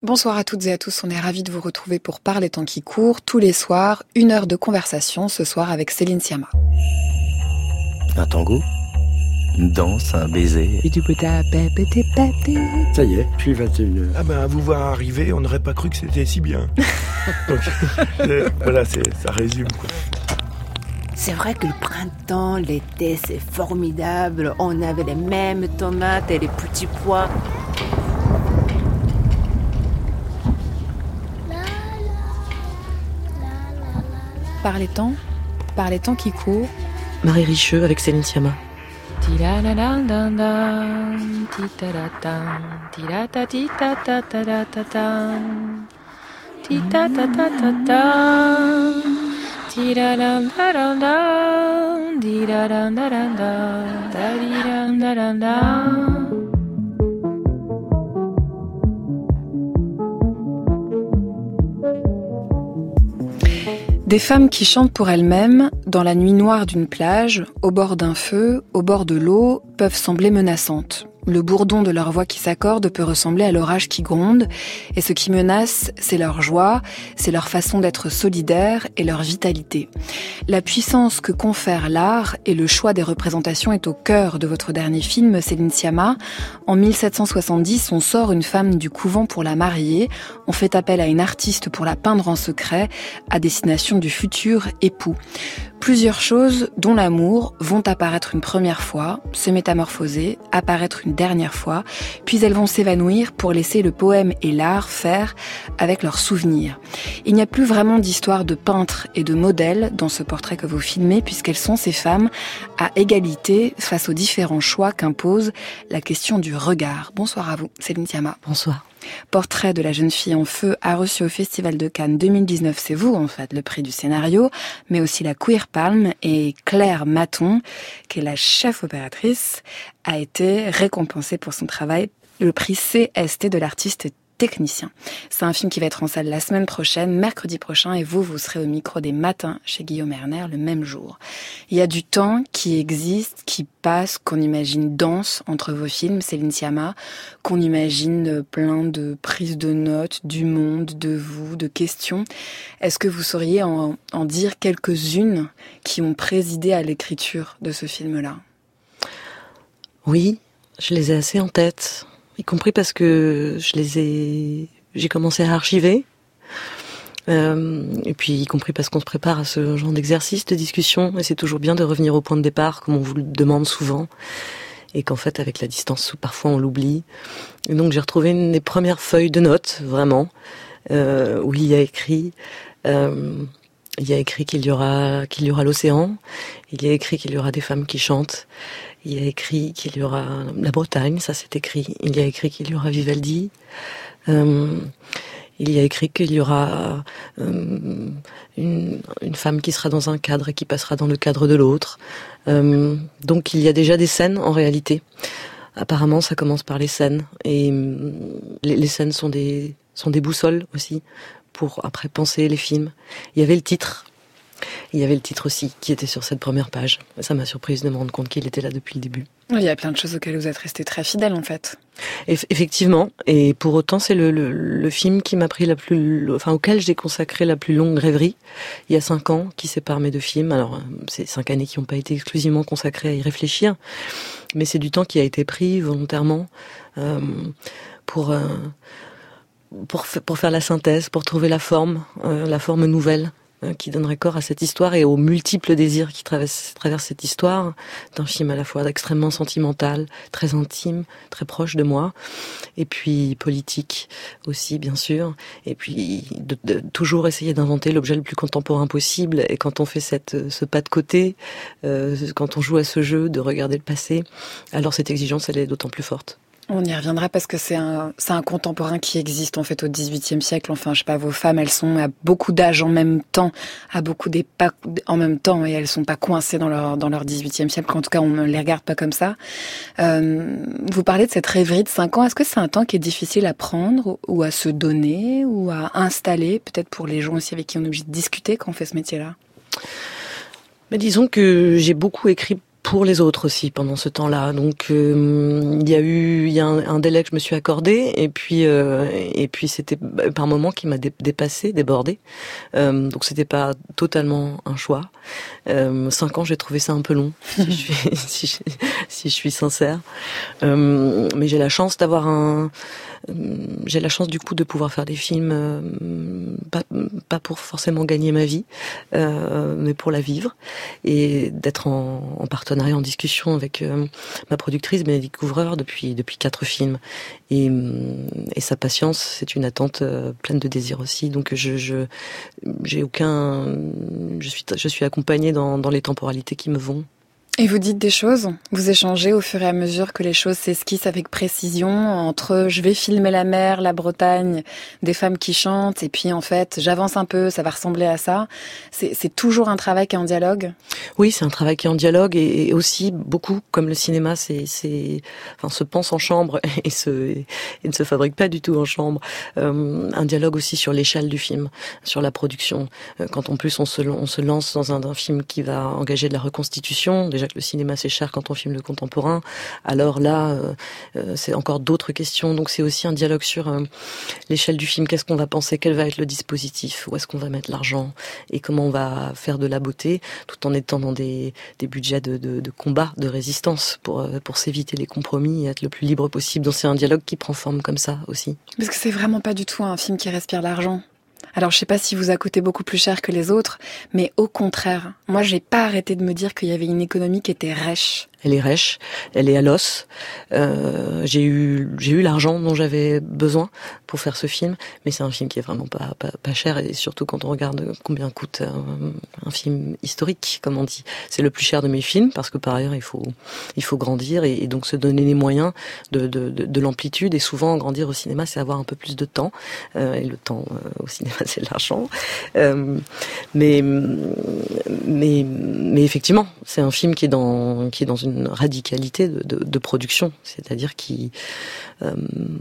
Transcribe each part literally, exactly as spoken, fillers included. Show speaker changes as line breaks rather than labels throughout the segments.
Bonsoir à toutes et à tous, on est ravis de vous retrouver pour Par les temps qui courent, tous les soirs, une heure de conversation, ce soir avec Céline Sciamma.
Un tango, une danse, un baiser.
Ça y est, puis vingt et une heures.
Ah ben, à vous voir arriver, on n'aurait pas cru que c'était si bien. Donc, euh, voilà, c'est, ça résume, quoi.
C'est vrai que le printemps, l'été, c'est formidable. On avait les mêmes tomates et les petits pois.
Par les temps, par les temps qui courent.
Marie Richeux avec Céline Sciamma.
Des femmes qui chantent pour elles-mêmes, dans la nuit noire d'une plage, au bord d'un feu, au bord de l'eau, peuvent sembler menaçantes. Le bourdon de leur voix qui s'accorde peut ressembler à l'orage qui gronde, et ce qui menace, c'est leur joie, c'est leur façon d'être solidaire et leur vitalité. La puissance que confère l'art et le choix des représentations est au cœur de votre dernier film, Céline Sciamma. En mille sept cent soixante-dix, on sort une femme du couvent pour la marier, on fait appel à une artiste pour la peindre en secret, à destination du futur époux. Plusieurs choses, dont l'amour, vont apparaître une première fois, se métamorphoser, apparaître une dernière fois, puis elles vont s'évanouir pour laisser le poème et l'art faire avec leurs souvenirs. Il n'y a plus vraiment d'histoire de peintre et de modèle dans ce portrait que vous filmez, puisqu'elles sont ces femmes à égalité face aux différents choix qu'impose la question du regard. Bonsoir à vous, Céline Sciamma.
Bonsoir.
Portrait de la jeune fille en feu a reçu au Festival de Cannes deux mille dix-neuf, c'est vous en fait, le prix du scénario, mais aussi la Queer Palm, et Claire Maton, qui est la chef opératrice, a été récompensée pour son travail, le prix C S T de l'artiste technicien. C'est un film qui va être en salle la semaine prochaine, mercredi prochain, et vous, vous serez au micro des matins chez Guillaume Erner le même jour. Il y a du temps qui existe, qui passe, qu'on imagine dense entre vos films, Céline Sciamma, qu'on imagine plein de prises de notes, du monde, de vous, de questions. Est-ce que vous sauriez en, en dire quelques-unes qui ont présidé à l'écriture de ce film-là ?
Oui, je les ai assez en tête. Y compris parce que je les ai, j'ai commencé à archiver, euh, et puis y compris parce qu'on se prépare à ce genre d'exercice, de discussion, et c'est toujours bien de revenir au point de départ, comme on vous le demande souvent, et qu'en fait, avec la distance, parfois on l'oublie. Et donc j'ai retrouvé une des premières feuilles de notes, vraiment, euh, où il y a écrit, euh, il y a écrit qu'il y aura, qu'il y aura l'océan, il y a écrit qu'il y aura des femmes qui chantent. Il y a écrit qu'il y aura la Bretagne, ça c'est écrit. Il y a écrit qu'il y aura Vivaldi. Euh, il y a écrit qu'il y aura euh, une, une femme qui sera dans un cadre et qui passera dans le cadre de l'autre. Euh, donc il y a déjà des scènes en réalité. Apparemment ça commence par les scènes. Et les, les scènes sont des, sont des boussoles aussi pour après penser les films. Il y avait le titre. Il y avait le titre aussi qui était sur cette première page. Ça m'a surprise de me rendre compte qu'il était là depuis le début.
Il y a plein de choses auxquelles vous êtes resté très fidèle en fait.
Eff- effectivement, et pour autant c'est le, le, le film qui m'a pris la plus, enfin auquel j'ai consacré la plus longue rêverie. Il y a cinq ans qui séparent mes deux films. Alors c'est cinq années qui n'ont pas été exclusivement consacrées à y réfléchir, mais c'est du temps qui a été pris volontairement euh, pour euh, pour f- pour faire la synthèse, pour trouver la forme, euh, la forme nouvelle qui donnerait corps à cette histoire et aux multiples désirs qui traversent, traversent cette histoire, d'un film à la fois extrêmement sentimental, très intime, très proche de moi, et puis politique aussi, bien sûr, et puis de, de, toujours essayer d'inventer l'objet le plus contemporain possible, et quand on fait cette, ce pas de côté, euh, quand on joue à ce jeu de regarder le passé, alors cette exigence, elle est d'autant plus forte.
On y reviendra parce que c'est un, c'est un contemporain qui existe en fait au dix-huitième siècle. Enfin, je sais pas, vos femmes, elles sont à beaucoup d'âge en même temps, à beaucoup d'époques en même temps, et elles sont pas coincées dans leur dans leur dix-huitième siècle. En tout cas, on ne les regarde pas comme ça. Euh, vous parlez de cette rêverie de cinq ans. Est-ce que c'est un temps qui est difficile à prendre ou à se donner ou à installer, peut-être pour les gens aussi avec qui on est obligé de discuter quand on fait ce métier-là ?
Mais disons que j'ai beaucoup écrit pour les autres aussi pendant ce temps-là. Donc euh, il y a eu il y a un, un délai que je me suis accordé et puis euh, et puis c'était par moments qui m'a dé- dépassé, débordé. Euh, donc c'était pas totalement un choix. Euh, cinq ans, j'ai trouvé ça un peu long, si je suis si je, si je suis sincère. Euh, mais j'ai la chance d'avoir un j'ai la chance du coup de pouvoir faire des films euh, pas pas pour forcément gagner ma vie, euh, mais pour la vivre et d'être en, en partenariat, en discussion avec euh, ma productrice Bénédicte Couvreur depuis depuis quatre films et, et sa patience, c'est une attente euh, pleine de désir aussi. Donc je je j'ai aucun je suis je suis accompagnée dans dans les temporalités qui me vont.
Et vous dites des choses, vous échangez au fur et à mesure que les choses s'esquissent avec précision entre je vais filmer la mer, la Bretagne, des femmes qui chantent, et puis en fait j'avance un peu, ça va ressembler à ça. C'est, c'est toujours un travail qui est en dialogue ?
Oui, c'est un travail qui est en dialogue et, et aussi beaucoup, comme le cinéma, c'est, c'est, enfin, se pense en chambre et, se, et ne se fabrique pas du tout en chambre. Euh, un dialogue aussi sur l'échelle du film, sur la production. Euh, quand en plus on se, on se lance dans un, un film qui va engager de la reconstitution, déjà que le cinéma c'est cher quand on filme le contemporain, alors là euh, euh, c'est encore d'autres questions. Donc c'est aussi un dialogue sur euh, l'échelle du film. Qu'est-ce qu'on va penser, quel va être le dispositif, où est-ce qu'on va mettre l'argent et comment on va faire de la beauté, tout en étant dans des, des budgets de, de, de combat, de résistance pour euh, pour s'éviter les compromis et être le plus libre possible. Donc c'est un dialogue qui prend forme comme ça aussi.
Parce que c'est vraiment pas du tout un film qui respire l'argent. Alors je sais pas si vous a coûté beaucoup plus cher que les autres, mais au contraire, moi j'ai pas arrêté de me dire qu'il y avait une économie qui était rêche.
Elle est rêche, elle est à l'os. Euh, j'ai eu, j'ai eu l'argent dont j'avais besoin pour faire ce film, mais c'est un film qui est vraiment pas, pas, pas cher, et surtout quand on regarde combien coûte un, un film historique, comme on dit. C'est le plus cher de mes films, parce que par ailleurs il faut, il faut grandir et, et donc se donner les moyens de, de, de, de l'amplitude. Et souvent grandir au cinéma, c'est avoir un peu plus de temps, euh, et le temps euh, au cinéma c'est de l'argent. Euh, mais, mais, mais effectivement, c'est un film qui est dans, qui est dans une une radicalité de, de, de production, c'est-à-dire qui euh,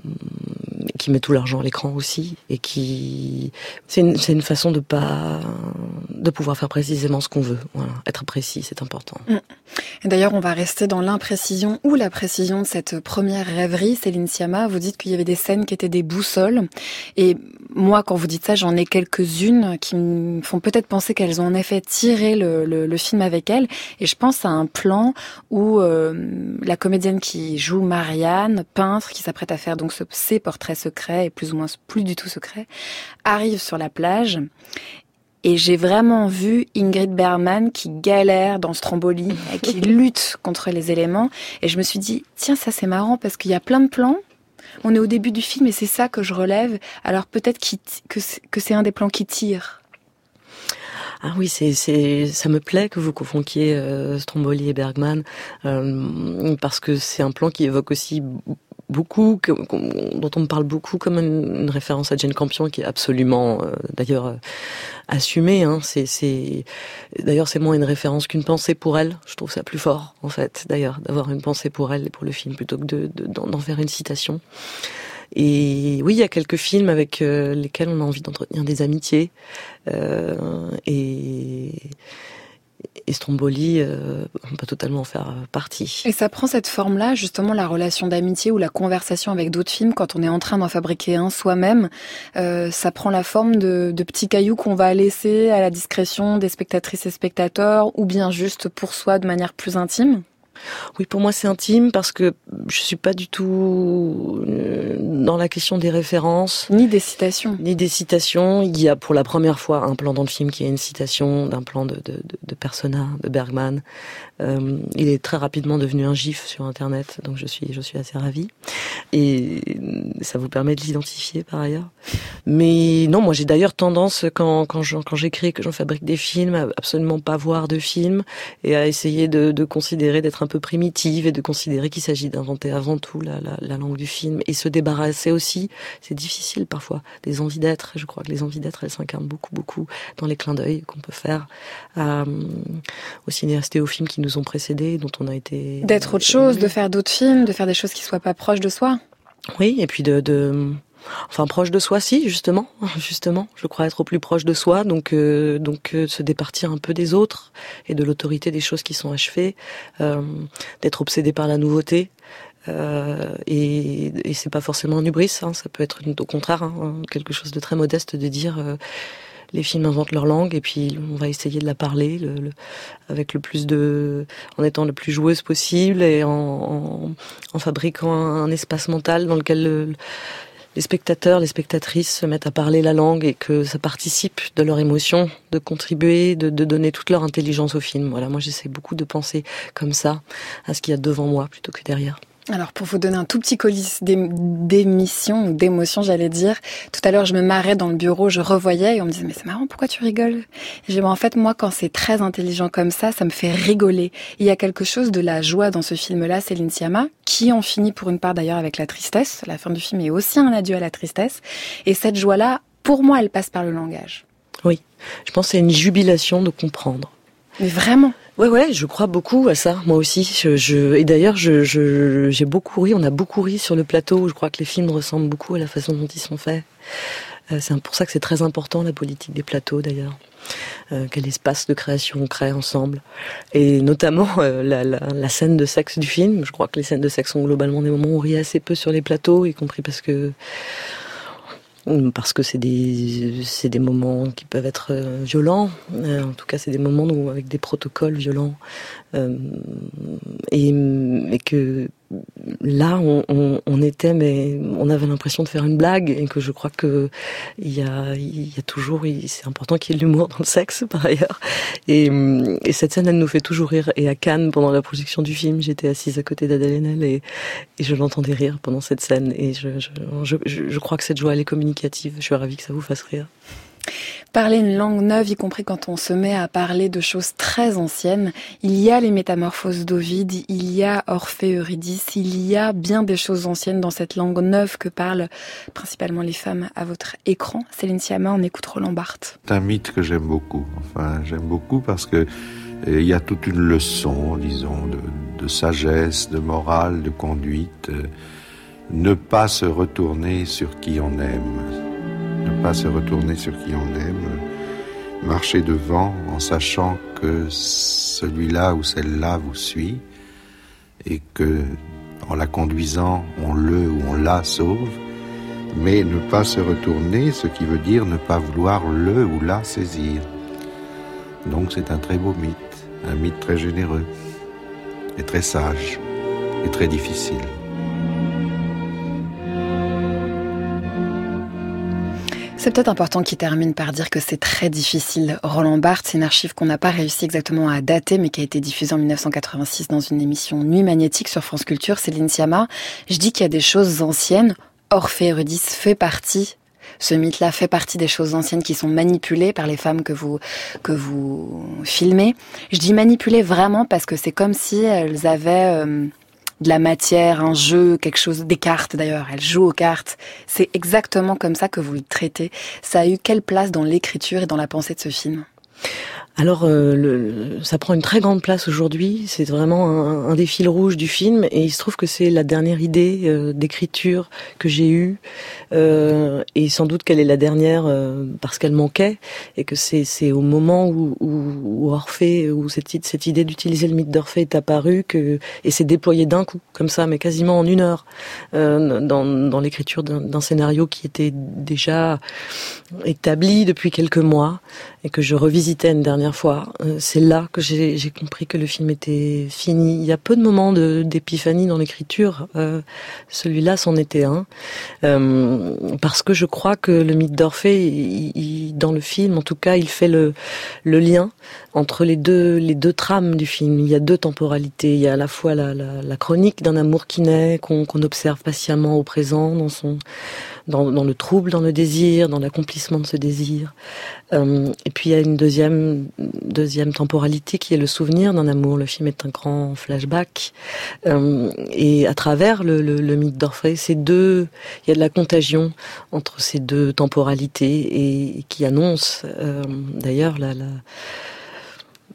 qui met tout l'argent à l'écran aussi, et qui c'est une, c'est une façon de pas de pouvoir faire précisément ce qu'on veut. Voilà, être précis, c'est important.
Et d'ailleurs, on va rester dans l'imprécision ou la précision de cette première rêverie. Céline Sciamma, vous dites qu'il y avait des scènes qui étaient des boussoles, et moi, quand vous dites ça, j'en ai quelques-unes qui me font peut-être penser qu'elles ont en effet tiré le, le, le film avec elles. Et je pense à un plan où euh, la comédienne qui joue Marianne, peintre, qui s'apprête à faire donc ce, ses portraits secrets, et plus ou moins plus du tout secrets, arrive sur la plage. Et j'ai vraiment vu Ingrid Bergman qui galère dans Stromboli, qui lutte contre les éléments. Et je me suis dit, tiens, ça c'est marrant parce qu'il y a plein de plans. On est au début du film et c'est ça que je relève. Alors peut-être qu'il t- que, c'est, que c'est un des plans qui tire.
Ah oui, c'est, c'est, ça me plaît que vous confondiez euh, Stromboli et Bergman, euh, parce que c'est un plan qui évoque aussi beaucoup, que, dont on me parle beaucoup comme une, une référence à Jane Campion, qui est absolument, euh, d'ailleurs, euh, assumée. Hein. C'est, c'est, d'ailleurs, c'est moins une référence qu'une pensée pour elle. Je trouve ça plus fort, en fait, d'ailleurs, d'avoir une pensée pour elle et pour le film, plutôt que de, de, d'en, d'en faire une citation. Et oui, il y a quelques films avec euh, lesquels on a envie d'entretenir des amitiés. Euh, et, et Stromboli, euh, on peut totalement en faire partie.
Et ça prend cette forme-là, justement, la relation d'amitié ou la conversation avec d'autres films, quand on est en train d'en fabriquer un soi-même. Euh, ça prend la forme de, de petits cailloux qu'on va laisser à la discrétion des spectatrices et spectateurs, ou bien juste pour soi de manière plus intime.
Oui, pour moi c'est intime parce que je suis pas du tout dans la question des références.
Ni des citations.
Ni des citations. Il y a pour la première fois un plan dans le film qui est une citation d'un plan de, de, de, de Persona, de Bergman. Euh, il est très rapidement devenu un gif sur Internet, donc je suis, je suis assez ravie. Et ça vous permet de l'identifier par ailleurs. Mais non, moi j'ai d'ailleurs tendance, quand, quand, je, quand j'écris, que j'en fabrique des films, à absolument pas voir de films et à essayer de, de considérer, d'être un peu primitive et de considérer qu'il s'agit d'inventer avant tout la, la, la langue du film et se débarrasser aussi, c'est difficile parfois, des envies d'être. Je crois que les envies d'être, elles s'incarnent beaucoup, beaucoup dans les clins d'œil qu'on peut faire euh, aux cinéastes et aux films qui nous ont précédés, dont on a été...
D'être autre chose, de faire d'autres films, de faire des choses qui soient pas proches de soi.
Oui, et puis de... de Enfin, proche de soi, si, justement, justement. Je crois être au plus proche de soi, donc euh, donc euh, se départir un peu des autres et de l'autorité des choses qui sont achevées, euh, d'être obsédé par la nouveauté. Euh, et, et c'est pas forcément un hubris, hein, ça peut être au contraire hein, quelque chose de très modeste de dire euh, les films inventent leur langue et puis on va essayer de la parler le, le, avec le plus de, en étant le plus joueuse possible et en, en, en fabriquant un, un espace mental dans lequel le, les spectateurs, les spectatrices se mettent à parler la langue et que ça participe de leur émotion, de contribuer, de, de donner toute leur intelligence au film. Voilà, moi j'essaie beaucoup de penser comme ça à ce qu'il y a devant moi plutôt que derrière.
Alors, pour vous donner un tout petit colis d'émissions ou d'émotions, j'allais dire, tout à l'heure, je me marrais dans le bureau, je revoyais et on me disait « Mais c'est marrant, pourquoi tu rigoles ?» Et j'ai dit « En fait, moi, quand c'est très intelligent comme ça, ça me fait rigoler. » Il y a quelque chose de la joie dans ce film-là, Céline Sciamma, qui en finit pour une part d'ailleurs avec la tristesse. La fin du film est aussi un adieu à la tristesse. Et cette joie-là, pour moi, elle passe par le langage.
Oui, je pense que c'est une jubilation de comprendre.
Mais vraiment.
Ouais, ouais, je crois beaucoup à ça, moi aussi. Je, je, et d'ailleurs, je, je, j'ai beaucoup ri, on a beaucoup ri sur le plateau. Je crois que les films ressemblent beaucoup à la façon dont ils sont faits. Euh, c'est pour ça que c'est très important, la politique des plateaux, d'ailleurs. Euh, quel espace de création on crée ensemble. Et notamment, euh, la, la, la scène de sexe du film. Je crois que les scènes de sexe sont globalement des moments où on rit assez peu sur les plateaux, y compris parce que... parce que c'est des c'est des moments qui peuvent être euh, violents, euh, en tout cas c'est des moments où, avec des protocoles violents euh, et, et que là on, on, on était mais on avait l'impression de faire une blague et que je crois que il y a il y a toujours c'est important qu'il y ait de l'humour dans le sexe par ailleurs et, et cette scène elle nous fait toujours rire. Et à Cannes pendant la projection du film j'étais assise à côté d'Adèle Haenel et, et je l'entendais rire pendant cette scène et je, je, je, je, je crois que cette joie elle est communicative. Je suis ravie que ça vous fasse rire.
Parler une langue neuve, y compris quand on se met à parler de choses très anciennes, il y a les métamorphoses d'Ovide, il y a Orphée Eurydice, il y a bien des choses anciennes dans cette langue neuve que parlent principalement les femmes à votre écran. Céline Sciamma, on écoute Roland Barthes.
C'est un mythe que j'aime beaucoup. Enfin, j'aime beaucoup parce que il y a toute une leçon, disons, de, de sagesse, de morale, de conduite. Ne pas se retourner sur qui on aime. Ne pas se retourner sur qui on aime, marcher devant en sachant que celui-là ou celle-là vous suit et que, en la conduisant, on le ou on la sauve, mais ne pas se retourner, ce qui veut dire ne pas vouloir le ou la saisir. Donc c'est un très beau mythe, un mythe très généreux et très sage et très difficile.
C'est peut-être important qu'il termine par dire que c'est très difficile. Roland Barthes, c'est une archive qu'on n'a pas réussi exactement à dater, mais qui a été diffusée en dix-neuf cent quatre-vingt-six dans une émission Nuit Magnétique sur France Culture. Céline Sciamma, je dis qu'il y a des choses anciennes. Orphée Eurydice fait partie, ce mythe-là fait partie des choses anciennes qui sont manipulées par les femmes que vous, que vous filmez. Je dis manipulées vraiment parce que c'est comme si elles avaient... Euh, de la matière, un jeu, quelque chose, des cartes d'ailleurs, elle joue aux cartes. C'est exactement comme ça que vous le traitez. Ça a eu quelle place dans l'écriture et dans la pensée de ce film ?
Alors, euh, le, ça prend une très grande place aujourd'hui. C'est vraiment un, un des fils rouges du film, et il se trouve que c'est la dernière idée euh, d'écriture que j'ai eue, euh, et sans doute qu'elle est la dernière euh, parce qu'elle manquait, et que c'est, c'est au moment où, où, où Orphée, où cette, cette idée d'utiliser le mythe d'Orphée est apparue, que et s'est déployée d'un coup, comme ça, mais quasiment en une heure, euh, dans, dans l'écriture d'un, d'un scénario qui était déjà établi depuis quelques mois, et que je revisitais une dernière fois. C'est là que j'ai, j'ai compris que le film était fini. Il y a peu de moments de, d'épiphanie dans l'écriture. Euh, celui-là c'en était un. Euh, parce que je crois que le mythe d'Orphée, il, il, dans le film, en tout cas, il fait le, le lien entre les deux, les deux trames du film. Il y a deux temporalités. Il y a à la fois la, la, la chronique d'un amour qui naît, qu'on, qu'on observe patiemment au présent, dans son, dans, dans le trouble, dans le désir, dans l'accomplissement de ce désir. Euh, et puis il y a une deuxième, deuxième temporalité qui est le souvenir d'un amour. Le film est un grand flashback. Euh, et à travers le, le, le mythe d'Orphée, ces deux, il y a de la contagion entre ces deux temporalités, et, et qui annonce euh, d'ailleurs la, la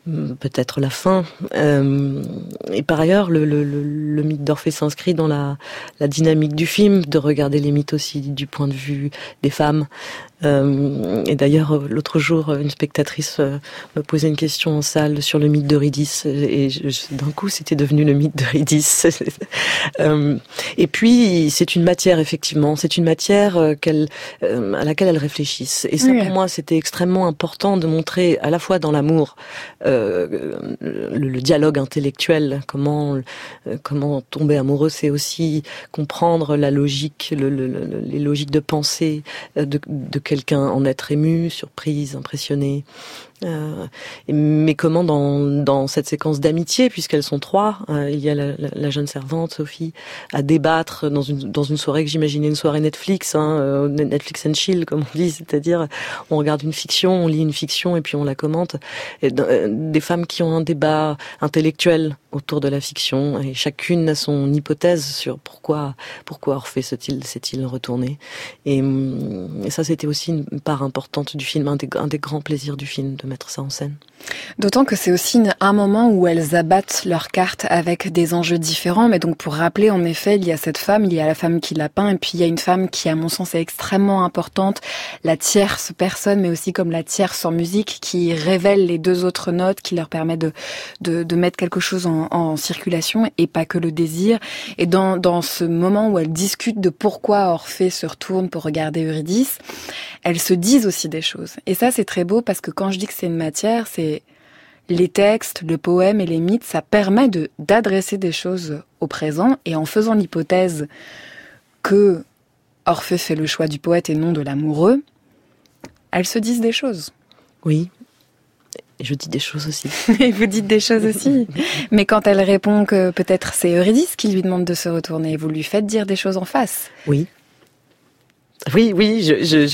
peut-être la fin. Euh, et par ailleurs, le, le, le, le mythe d'Orphée s'inscrit dans la, la dynamique du film, de regarder les mythes aussi du point de vue des femmes. Euh, et d'ailleurs, l'autre jour, une spectatrice euh, me posait une question en salle sur le mythe d'Eurydice, et je, je, d'un coup, c'était devenu le mythe d'Eurydice. euh, et puis, c'est une matière, effectivement, c'est une matière euh, qu'elle, euh, à laquelle elles réfléchissent. Et ça, oui. Pour moi, c'était extrêmement important de montrer, à la fois dans l'amour, euh, le, le dialogue intellectuel, comment, euh, comment tomber amoureux, c'est aussi comprendre la logique, le, le, le, les logiques de pensée de, de quelqu'un, en être ému, surprise, impressionné. Euh, mais comment dans, dans cette séquence d'amitié, puisqu'elles sont trois, euh, il y a la, la, la jeune servante Sophie à débattre dans une dans une soirée que j'imaginais une soirée Netflix, hein, euh, Netflix and chill comme on dit, c'est-à-dire on regarde une fiction, on lit une fiction et puis on la commente. Et, euh, des femmes qui ont un débat intellectuel autour de la fiction et chacune a son hypothèse sur pourquoi pourquoi Orphée s'est-il s'est-il retourné. Et, et ça c'était aussi une part importante du film, un des, un des grands plaisirs du film, de mettre ça en scène.
D'autant que c'est aussi un moment où elles abattent leurs cartes avec des enjeux différents. Mais donc pour rappeler, en effet, il y a cette femme, il y a la femme qui l'a peint, et puis il y a une femme qui, à mon sens, est extrêmement importante, la tierce personne, mais aussi comme la tierce en musique, qui révèle les deux autres notes, qui leur permet de de, de mettre quelque chose en, en circulation, et pas que le désir. Et dans dans ce moment où elles discutent de pourquoi Orphée se retourne pour regarder Eurydice, elles se disent aussi des choses. Et ça, c'est très beau, parce que quand je dis que c'est une matière, c'est les textes, le poème et les mythes, ça permet de d'adresser des choses au présent, et en faisant l'hypothèse que Orphée fait le choix du poète et non de l'amoureux, elles se disent des choses.
Oui, et je dis des choses aussi.
Et vous dites des choses aussi. Mais quand elle répond que peut-être c'est Eurydice qui lui demande de se retourner, vous lui faites dire des choses en face.
Oui. Oui, oui, je... je,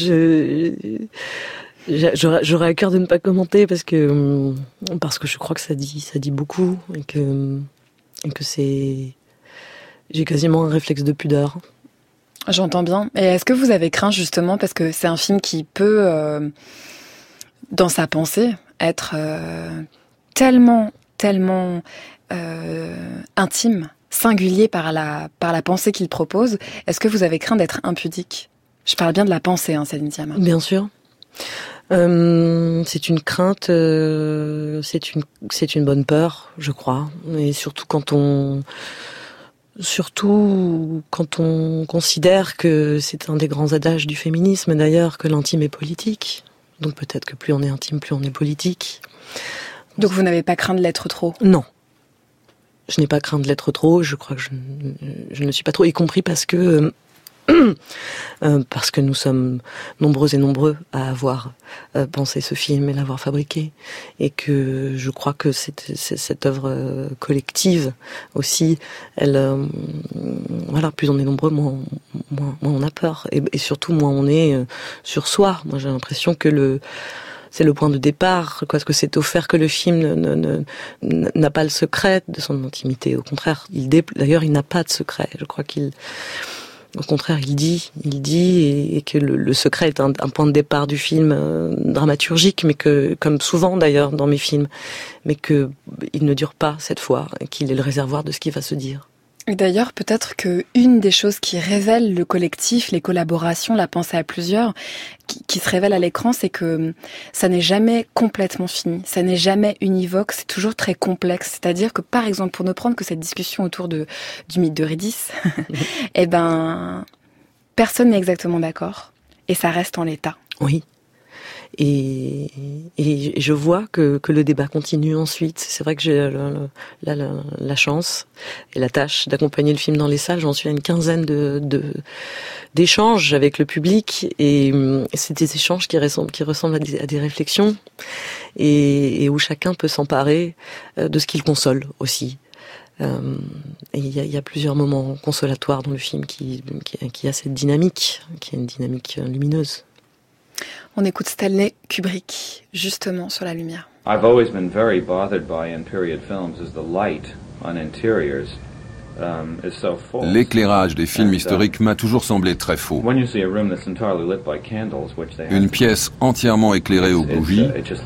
je... J'aurais, j'aurais à cœur de ne pas commenter parce que parce que je crois que ça dit ça dit beaucoup et que et que c'est j'ai quasiment un réflexe de pudeur.
J'entends bien. Et est-ce que vous avez craint justement, parce que c'est un film qui peut euh, dans sa pensée être euh, tellement tellement euh, intime, singulier par la par la pensée qu'il propose. Est-ce que vous avez craint d'être impudique? Je parle bien de la pensée, hein, Céline Sciamma.
Bien sûr. Euh, c'est une crainte, euh, c'est une, c'est une bonne peur, je crois. Et surtout quand on, surtout quand on considère que c'est un des grands adages du féminisme, d'ailleurs, que l'intime est politique. Donc peut-être que plus on est intime, plus on est politique.
Donc vous n'avez pas craint de l'être trop?
Non. Je n'ai pas craint de l'être trop. Je crois que je, je ne suis pas trop, y compris parce que Euh, parce que nous sommes nombreux et nombreux à avoir euh, pensé ce film et l'avoir fabriqué, et que je crois que cette, cette œuvre euh, collective aussi, elle, euh, voilà, plus on est nombreux, moins, moins, moins on a peur, et, et surtout moins on est euh, sur soi. Moi, j'ai l'impression que le c'est le point de départ, quoi, parce que c'est offert que le film ne, ne, ne, n'a pas le secret de son intimité. Au contraire, il dé... d'ailleurs, il n'a pas de secret. Je crois qu'il Au contraire, il dit, il dit, et, et que le, le secret est un, un point de départ du film euh, dramaturgique, mais que, comme souvent d'ailleurs dans mes films, mais que il ne dure pas cette fois, et qu'il est le réservoir de ce qui va se dire.
Et d'ailleurs, peut-être que une des choses qui révèle le collectif, les collaborations, la pensée à plusieurs, qui, qui se révèle à l'écran, c'est que ça n'est jamais complètement fini, ça n'est jamais univoque, c'est toujours très complexe. C'est-à-dire que, par exemple, pour ne prendre que cette discussion autour de, du mythe d'Eurydice, eh ben, personne n'est exactement d'accord, et ça reste en l'état.
Oui. Et, et je vois que, que le débat continue ensuite. C'est vrai que j'ai la, la, la, la chance et la tâche d'accompagner le film dans les salles. J'en suis à une quinzaine de, de, d'échanges avec le public, et c'est des échanges qui ressemblent, qui ressemblent à des, à des réflexions, et, et où chacun peut s'emparer de ce qu'il console aussi. Euh, et il y a, il y a plusieurs moments consolatoires dans le film qui, qui, qui a cette dynamique, qui est une dynamique lumineuse.
On écoute Stanley Kubrick, justement, sur la lumière.
I've always been very bothered by in period films is the light on interiors. L'éclairage des films historiques m'a toujours semblé très faux. Une pièce entièrement éclairée aux bougies,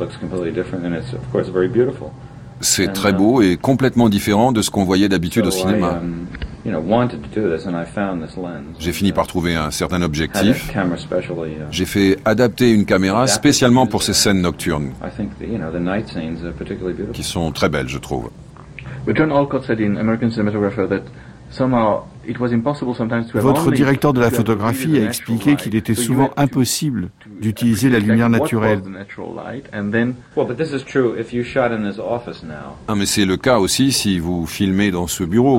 c'est très beau et complètement différent de ce qu'on voyait d'habitude au cinéma. J'ai fini par trouver un certain objectif. J'ai fait adapter une caméra spécialement pour ces scènes nocturnes, qui sont très belles, je trouve.
John Alcott said in American Cinematographer that somehow it was impossible sometimes to have
Votre directeur de la photographie a expliqué qu'il était souvent impossible d'utiliser la lumière naturelle.
Ah, mais c'est le cas aussi si vous filmez dans ce bureau.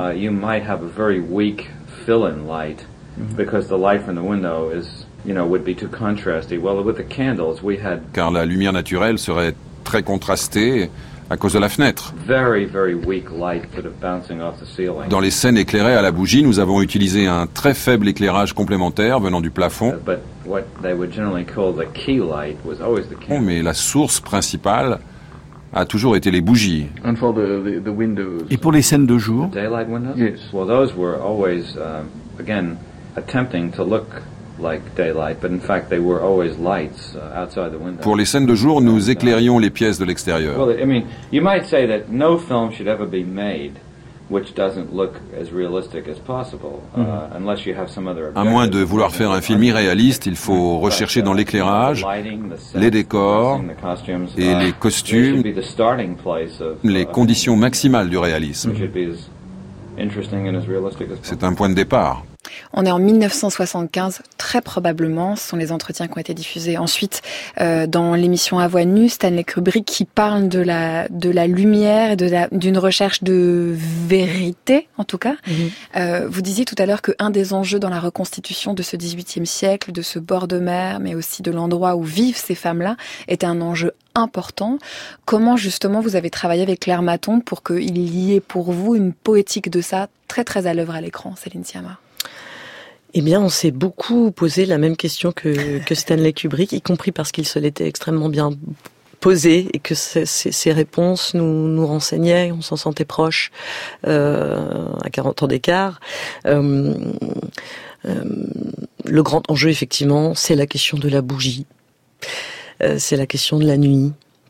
Car la lumière naturelle serait très contrastée à cause de la fenêtre. Dans les scènes éclairées à la bougie, nous avons utilisé un très faible éclairage complémentaire venant du plafond. Oh, mais la source principale a toujours été les bougies.
Et pour les scènes de jour?
Pour les scènes de jour, nous éclairions les pièces de l'extérieur. À moins de vouloir faire un film irréaliste, il faut rechercher dans l'éclairage, les décors et les costumes, les conditions maximales du réalisme. C'est un point de départ.
On est en mille neuf cent soixante-quinze, très probablement, ce sont les entretiens qui ont été diffusés ensuite euh, dans l'émission À Voix Nue, Stanley Kubrick qui parle de la de la lumière et de la, d'une recherche de vérité, en tout cas. Mmh. Euh, vous disiez tout à l'heure qu'un des enjeux dans la reconstitution de ce dix-huitième siècle, de ce bord de mer, mais aussi de l'endroit où vivent ces femmes-là, était un enjeu important. Comment justement vous avez travaillé avec Claire Mathon pour qu'il y ait pour vous une poétique de ça très très à l'œuvre à l'écran, Céline Sciamma?
Eh bien, on s'est beaucoup posé la même question que, que Stanley Kubrick, y compris parce qu'il se l'était extrêmement bien posé et que ces, ces, ces réponses nous, nous renseignaient, on s'en sentait proche euh, à quarante ans d'écart. Euh, euh, le grand enjeu, effectivement, c'est la question de la bougie, euh, c'est la question de la nuit.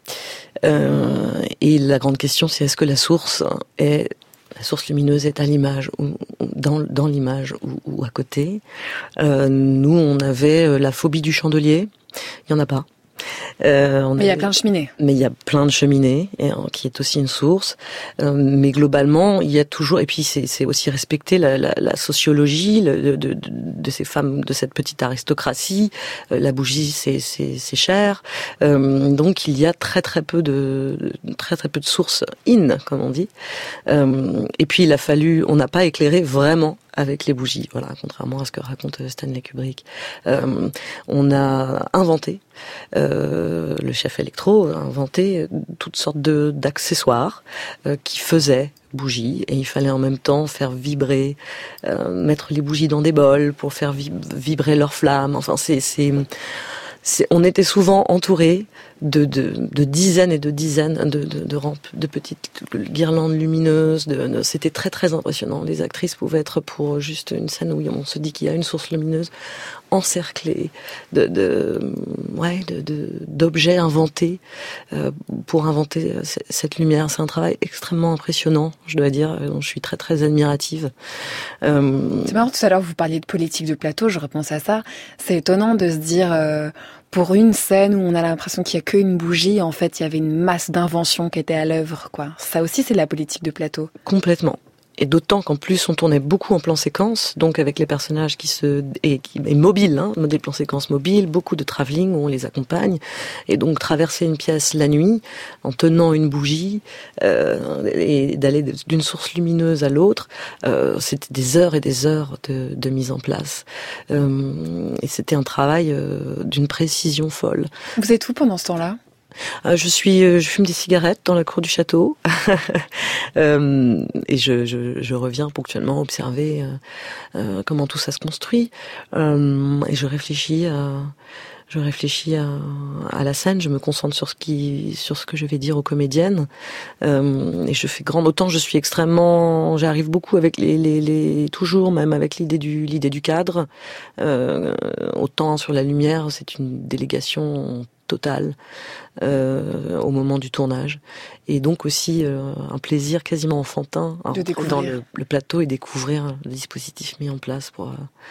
Euh, et la grande question, c'est est-ce que la source est... La source lumineuse est à l'image, ou dans, dans l'image ou, ou à côté. Euh, nous, on avait la phobie du chandelier. Il n'y en a pas.
Euh, on mais il y a plein de cheminées.
Mais il y a plein de cheminées, et, qui est aussi une source. Euh, mais globalement, il y a toujours... Et puis, c'est, c'est aussi respecter la, la, la sociologie le, de, de, de ces femmes, de cette petite aristocratie. Euh, la bougie, c'est, c'est, c'est cher. Euh, donc, il y a très très peu de très très peu de sources in, comme on dit. Euh, et puis, il a fallu... On n'a pas éclairé vraiment avec les bougies, voilà, contrairement à ce que raconte Stanley Kubrick. Euh, on a inventé, euh, le chef électro a inventé toutes sortes de, d'accessoires euh, qui faisaient bougies, et il fallait en même temps faire vibrer, euh, mettre les bougies dans des bols pour faire vib- vibrer leurs flammes. Enfin, c'est... c'est C'est, on était souvent entourés de, de, de dizaines et de dizaines de, de, de rampes, de petites guirlandes lumineuses. De, de, c'était très très impressionnant. Les actrices pouvaient être pour juste une scène où on se dit qu'il y a une source lumineuse encerclée de, de, ouais, de, de, d'objets inventés euh, pour inventer cette lumière. C'est un travail extrêmement impressionnant, je dois dire, dont je suis très très admirative.
Euh... C'est marrant, tout à l'heure vous parliez de politique de plateau, je repense à ça. C'est étonnant de se dire... Euh... Pour une scène où on a l'impression qu'il n'y a qu'une bougie, en fait, il y avait une masse d'inventions qui était à l'œuvre, quoi. Ça aussi, c'est de la politique de plateau.
Complètement. Et d'autant qu'en plus, on tournait beaucoup en plan séquence, donc avec les personnages qui se... et, qui, et mobiles, hein, des plans séquences mobiles, beaucoup de travelling où on les accompagne. Et donc, traverser une pièce la nuit, en tenant une bougie, euh, et d'aller d'une source lumineuse à l'autre, euh, c'était des heures et des heures de, de mise en place. Euh, et c'était un travail euh, d'une précision folle.
Vous êtes où pendant ce temps-là ?
Euh, je suis, euh, je fume des cigarettes dans la cour du château euh, et je, je, je reviens ponctuellement observer euh, euh, comment tout ça se construit euh, et je réfléchis à, je réfléchis à, à la scène. Je me concentre sur ce qui, sur ce que je vais dire aux comédiennes euh, et je fais grand. Autant je suis extrêmement, j'arrive beaucoup avec les, les, les toujours même avec l'idée du, l'idée du cadre. Euh, autant sur la lumière, c'est une délégation totale euh, au moment du tournage et donc aussi euh, un plaisir quasiment enfantin à rentrer dans le, le plateau et découvrir le dispositif mis en place pour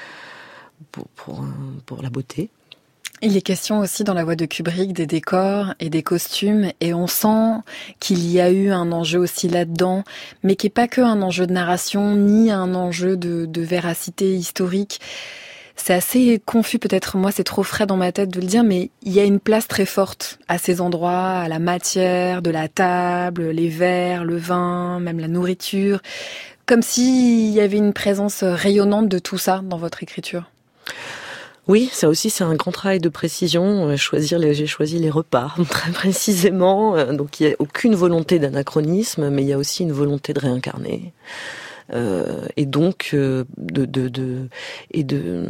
pour pour, pour la beauté.
Il est question aussi dans la voix de Kubrick des décors et des costumes et on sent qu'il y a eu un enjeu aussi là-dedans, mais qui n'est pas que un enjeu de narration ni un enjeu de, de véracité historique. C'est assez confus peut-être, moi c'est trop frais dans ma tête de le dire, mais il y a une place très forte à ces endroits, à la matière, de la table, les verres, le vin, même la nourriture, comme s'il y avait une présence rayonnante de tout ça dans votre écriture.
Oui, ça aussi c'est un grand travail de précision. Choisir les, j'ai choisi les repas très précisément, donc il n'y a aucune volonté d'anachronisme, mais il y a aussi une volonté de réincarner. Euh, et donc euh, de, de, de et de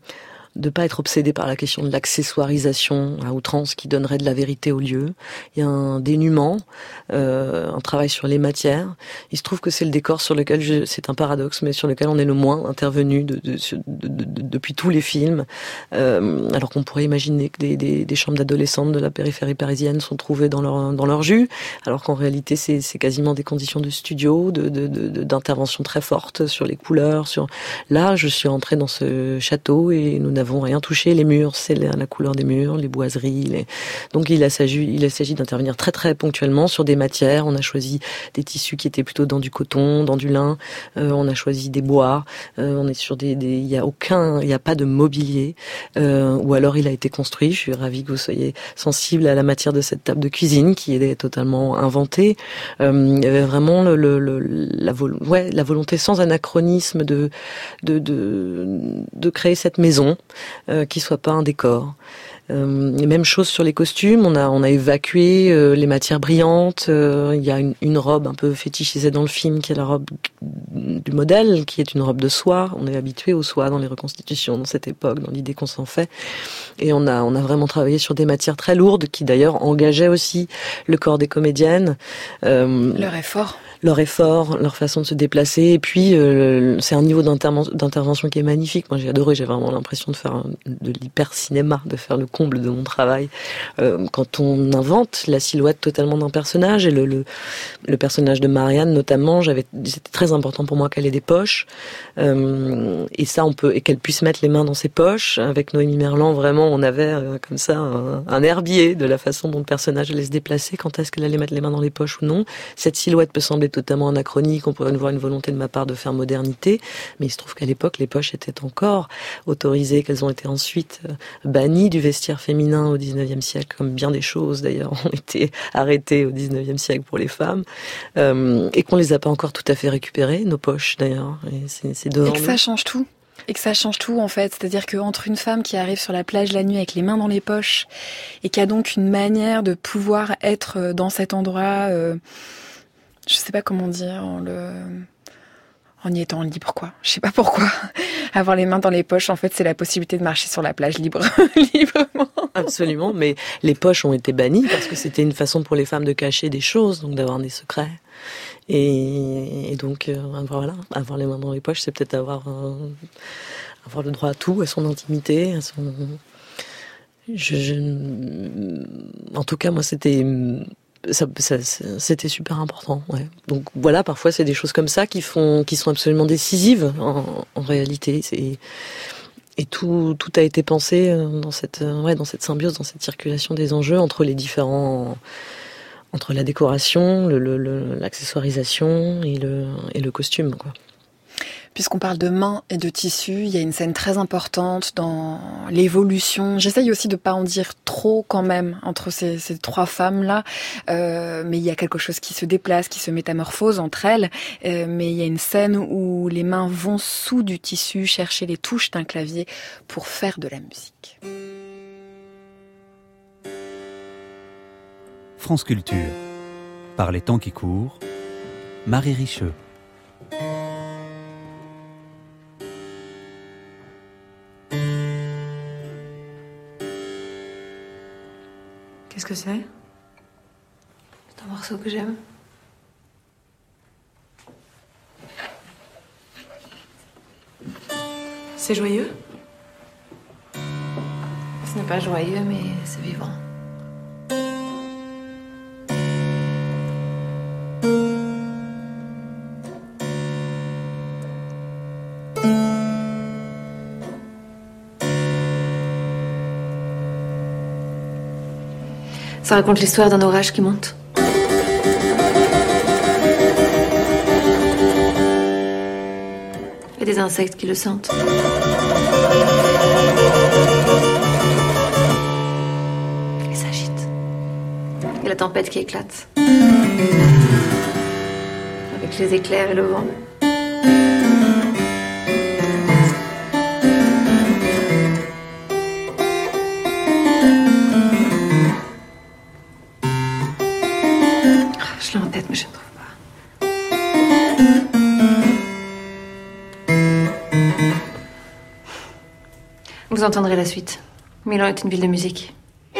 de pas être obsédé par la question de l'accessoirisation à outrance qui donnerait de la vérité au lieu. Il y a un dénuement, euh, un travail sur les matières. Il se trouve que c'est le décor sur lequel, je, c'est un paradoxe, mais sur lequel on est le moins intervenu de, de, de, de, de, depuis tous les films. Euh, alors qu'on pourrait imaginer que des, des, des chambres d'adolescentes de la périphérie parisienne sont trouvées dans leur, dans leur jus, alors qu'en réalité c'est, c'est quasiment des conditions de studio, de, de, de, d'intervention très forte sur les couleurs. Sur Là, je suis entrée dans ce château et nous n'avons rien touché. Les murs, c'est la, la couleur des murs, les boiseries. Les... Donc il a s'agi, il a s'agi d'intervenir très très ponctuellement sur des matières. On a choisi des tissus qui étaient plutôt dans du coton, dans du lin. Euh, on a choisi des bois. Euh, on est sur des, des, il y a aucun, il y a pas de mobilier. Euh, ou alors il a été construit. Je suis ravie que vous soyez sensible à la matière de cette table de cuisine qui est totalement inventée. Euh, il y avait vraiment le, le, le, la, vol- ouais, la volonté sans anachronisme de de de, de créer cette maison. Euh, qui soit pas un décor. Euh, même chose sur les costumes, on a on a évacué euh, les matières brillantes. Euh, il y a une, une robe un peu fétichisée dans le film qui est la robe du modèle, qui est une robe de soie. On est habitué au soie dans les reconstitutions, dans cette époque, dans l'idée qu'on s'en fait. Et on a on a vraiment travaillé sur des matières très lourdes qui d'ailleurs engageaient aussi le corps des comédiennes. Euh,
Leur effort.
leur effort, leur façon de se déplacer, et puis euh, c'est un niveau d'interven- d'intervention qui est magnifique. Moi j'ai adoré, j'ai vraiment l'impression de faire un, de l'hyper-cinéma, de faire le comble de mon travail. Euh, quand on invente la silhouette totalement d'un personnage, et le, le, le personnage de Marianne notamment, j'avais, c'était très important pour moi qu'elle ait des poches, euh, et ça on peut, et qu'elle puisse mettre les mains dans ses poches. Avec Noémie Merlan, vraiment on avait euh, comme ça un, un herbier de la façon dont le personnage allait se déplacer, quand est-ce qu'elle allait mettre les mains dans les poches ou non. Cette silhouette peut sembler totalement anachronique, on pourrait voir une volonté de ma part de faire modernité, mais il se trouve qu'à l'époque les poches étaient encore autorisées, qu'elles ont été ensuite bannies du vestiaire féminin au dix-neuvième siècle, comme bien des choses d'ailleurs ont été arrêtées au dix-neuvième siècle pour les femmes, euh, et qu'on les a pas encore tout à fait récupérées, nos poches d'ailleurs, et c'est, c'est devant
et que
nous.
Ça change tout. Et que ça change tout en fait, c'est-à-dire qu'entre une femme qui arrive sur la plage la nuit avec les mains dans les poches et qui a donc une manière de pouvoir être dans cet endroit, euh, je sais pas comment dire, en le, en y étant libre quoi. Je sais pas pourquoi. Avoir les mains dans les poches, en fait, c'est la possibilité de marcher sur la plage libre, librement.
Absolument, mais les poches ont été bannies parce que c'était une façon pour les femmes de cacher des choses, donc d'avoir des secrets. Et, et donc, euh, voilà, avoir les mains dans les poches, c'est peut-être avoir, un, avoir le droit à tout, à son intimité, à son. Je, je... En tout cas, moi, c'était. Ça, ça, c'était super important, ouais. Donc voilà, parfois c'est des choses comme ça qui font, qui sont absolument décisives en, en réalité. C'est, et tout, tout a été pensé dans cette, ouais, dans cette symbiose, dans cette circulation des enjeux entre les différents, entre la décoration, le, le, le, l'accessoirisation et le, et le costume, quoi.
Puisqu'on parle de mains et de tissus, il y a une scène très importante dans l'évolution. J'essaye aussi de pas en dire trop quand même entre ces, ces trois femmes-là, euh, mais il y a quelque chose qui se déplace, qui se métamorphose entre elles. Euh, mais il y a une scène où les mains vont sous du tissu chercher les touches d'un clavier pour faire de la musique.
France Culture. Par les temps qui courent, Marie Richeux.
Qu'est-ce que c'est ? C'est un morceau que j'aime. C'est joyeux ?
Ce n'est pas joyeux, mais c'est vivant.
Ça raconte l'histoire d'un orage qui monte. Et des insectes qui le sentent. Il s'agite. Et la tempête qui éclate. Avec les éclairs et le vent. Je l'ai en tête, mais je ne trouve pas. Vous entendrez la suite. Milan est une ville de musique.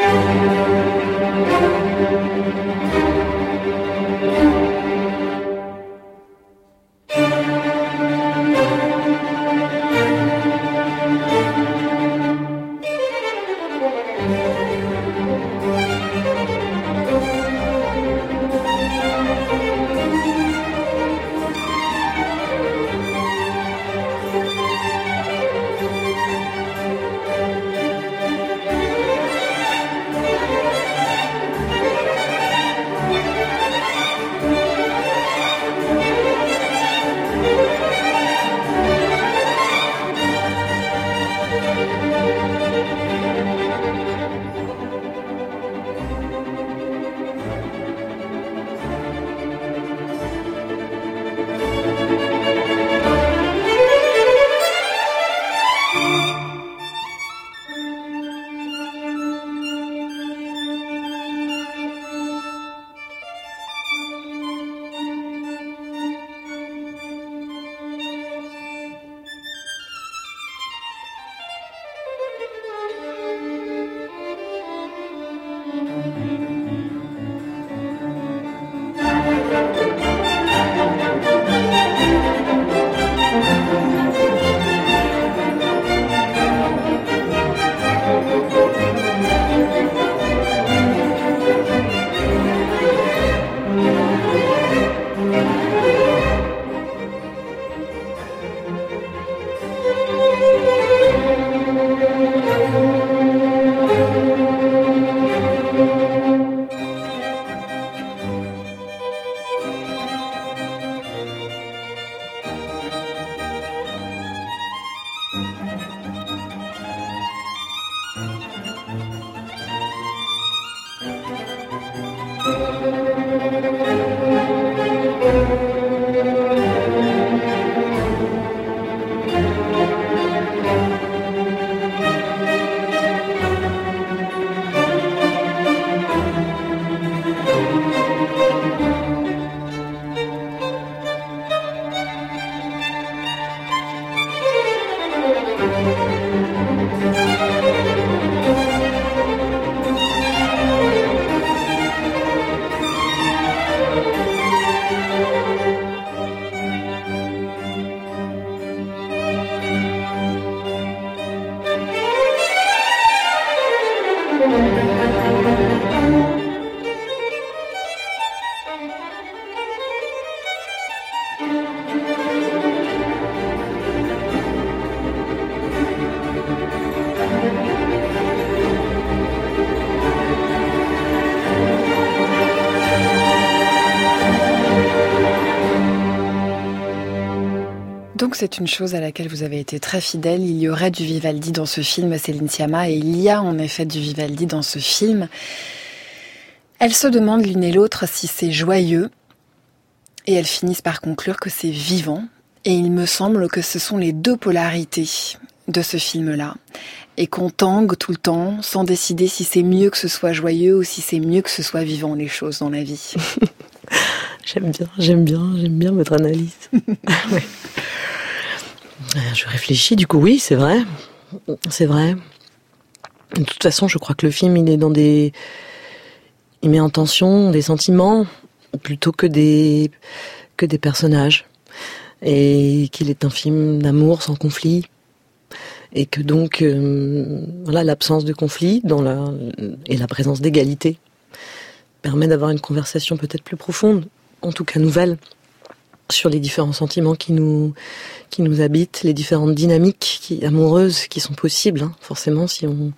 Donc c'est une chose à laquelle vous avez été très fidèle. Il y aurait du Vivaldi dans ce film, Céline Sciamma, et il y a en effet du Vivaldi dans ce film. Elles se demandent l'une et l'autre si c'est joyeux, et elles finissent par conclure que c'est vivant. Et il me semble que ce sont les deux polarités de ce film-là et qu'on tangue tout le temps sans décider si c'est mieux que ce soit joyeux ou si c'est mieux que ce soit vivant les choses dans la vie.
J'aime bien, j'aime bien, j'aime bien votre analyse. Ouais. Je réfléchis, du coup, oui, c'est vrai. C'est vrai. De toute façon, je crois que le film, il est dans des... Il met en tension des sentiments plutôt que des, que des personnages. Et qu'il est un film d'amour sans conflit. Et que donc, euh, voilà, l'absence de conflit dans la, et la présence d'égalité permet d'avoir une conversation peut-être plus profonde, en tout cas nouvelle, sur les différents sentiments qui nous, qui nous habitent, les différentes dynamiques qui, amoureuses qui sont possibles, hein, forcément, si on,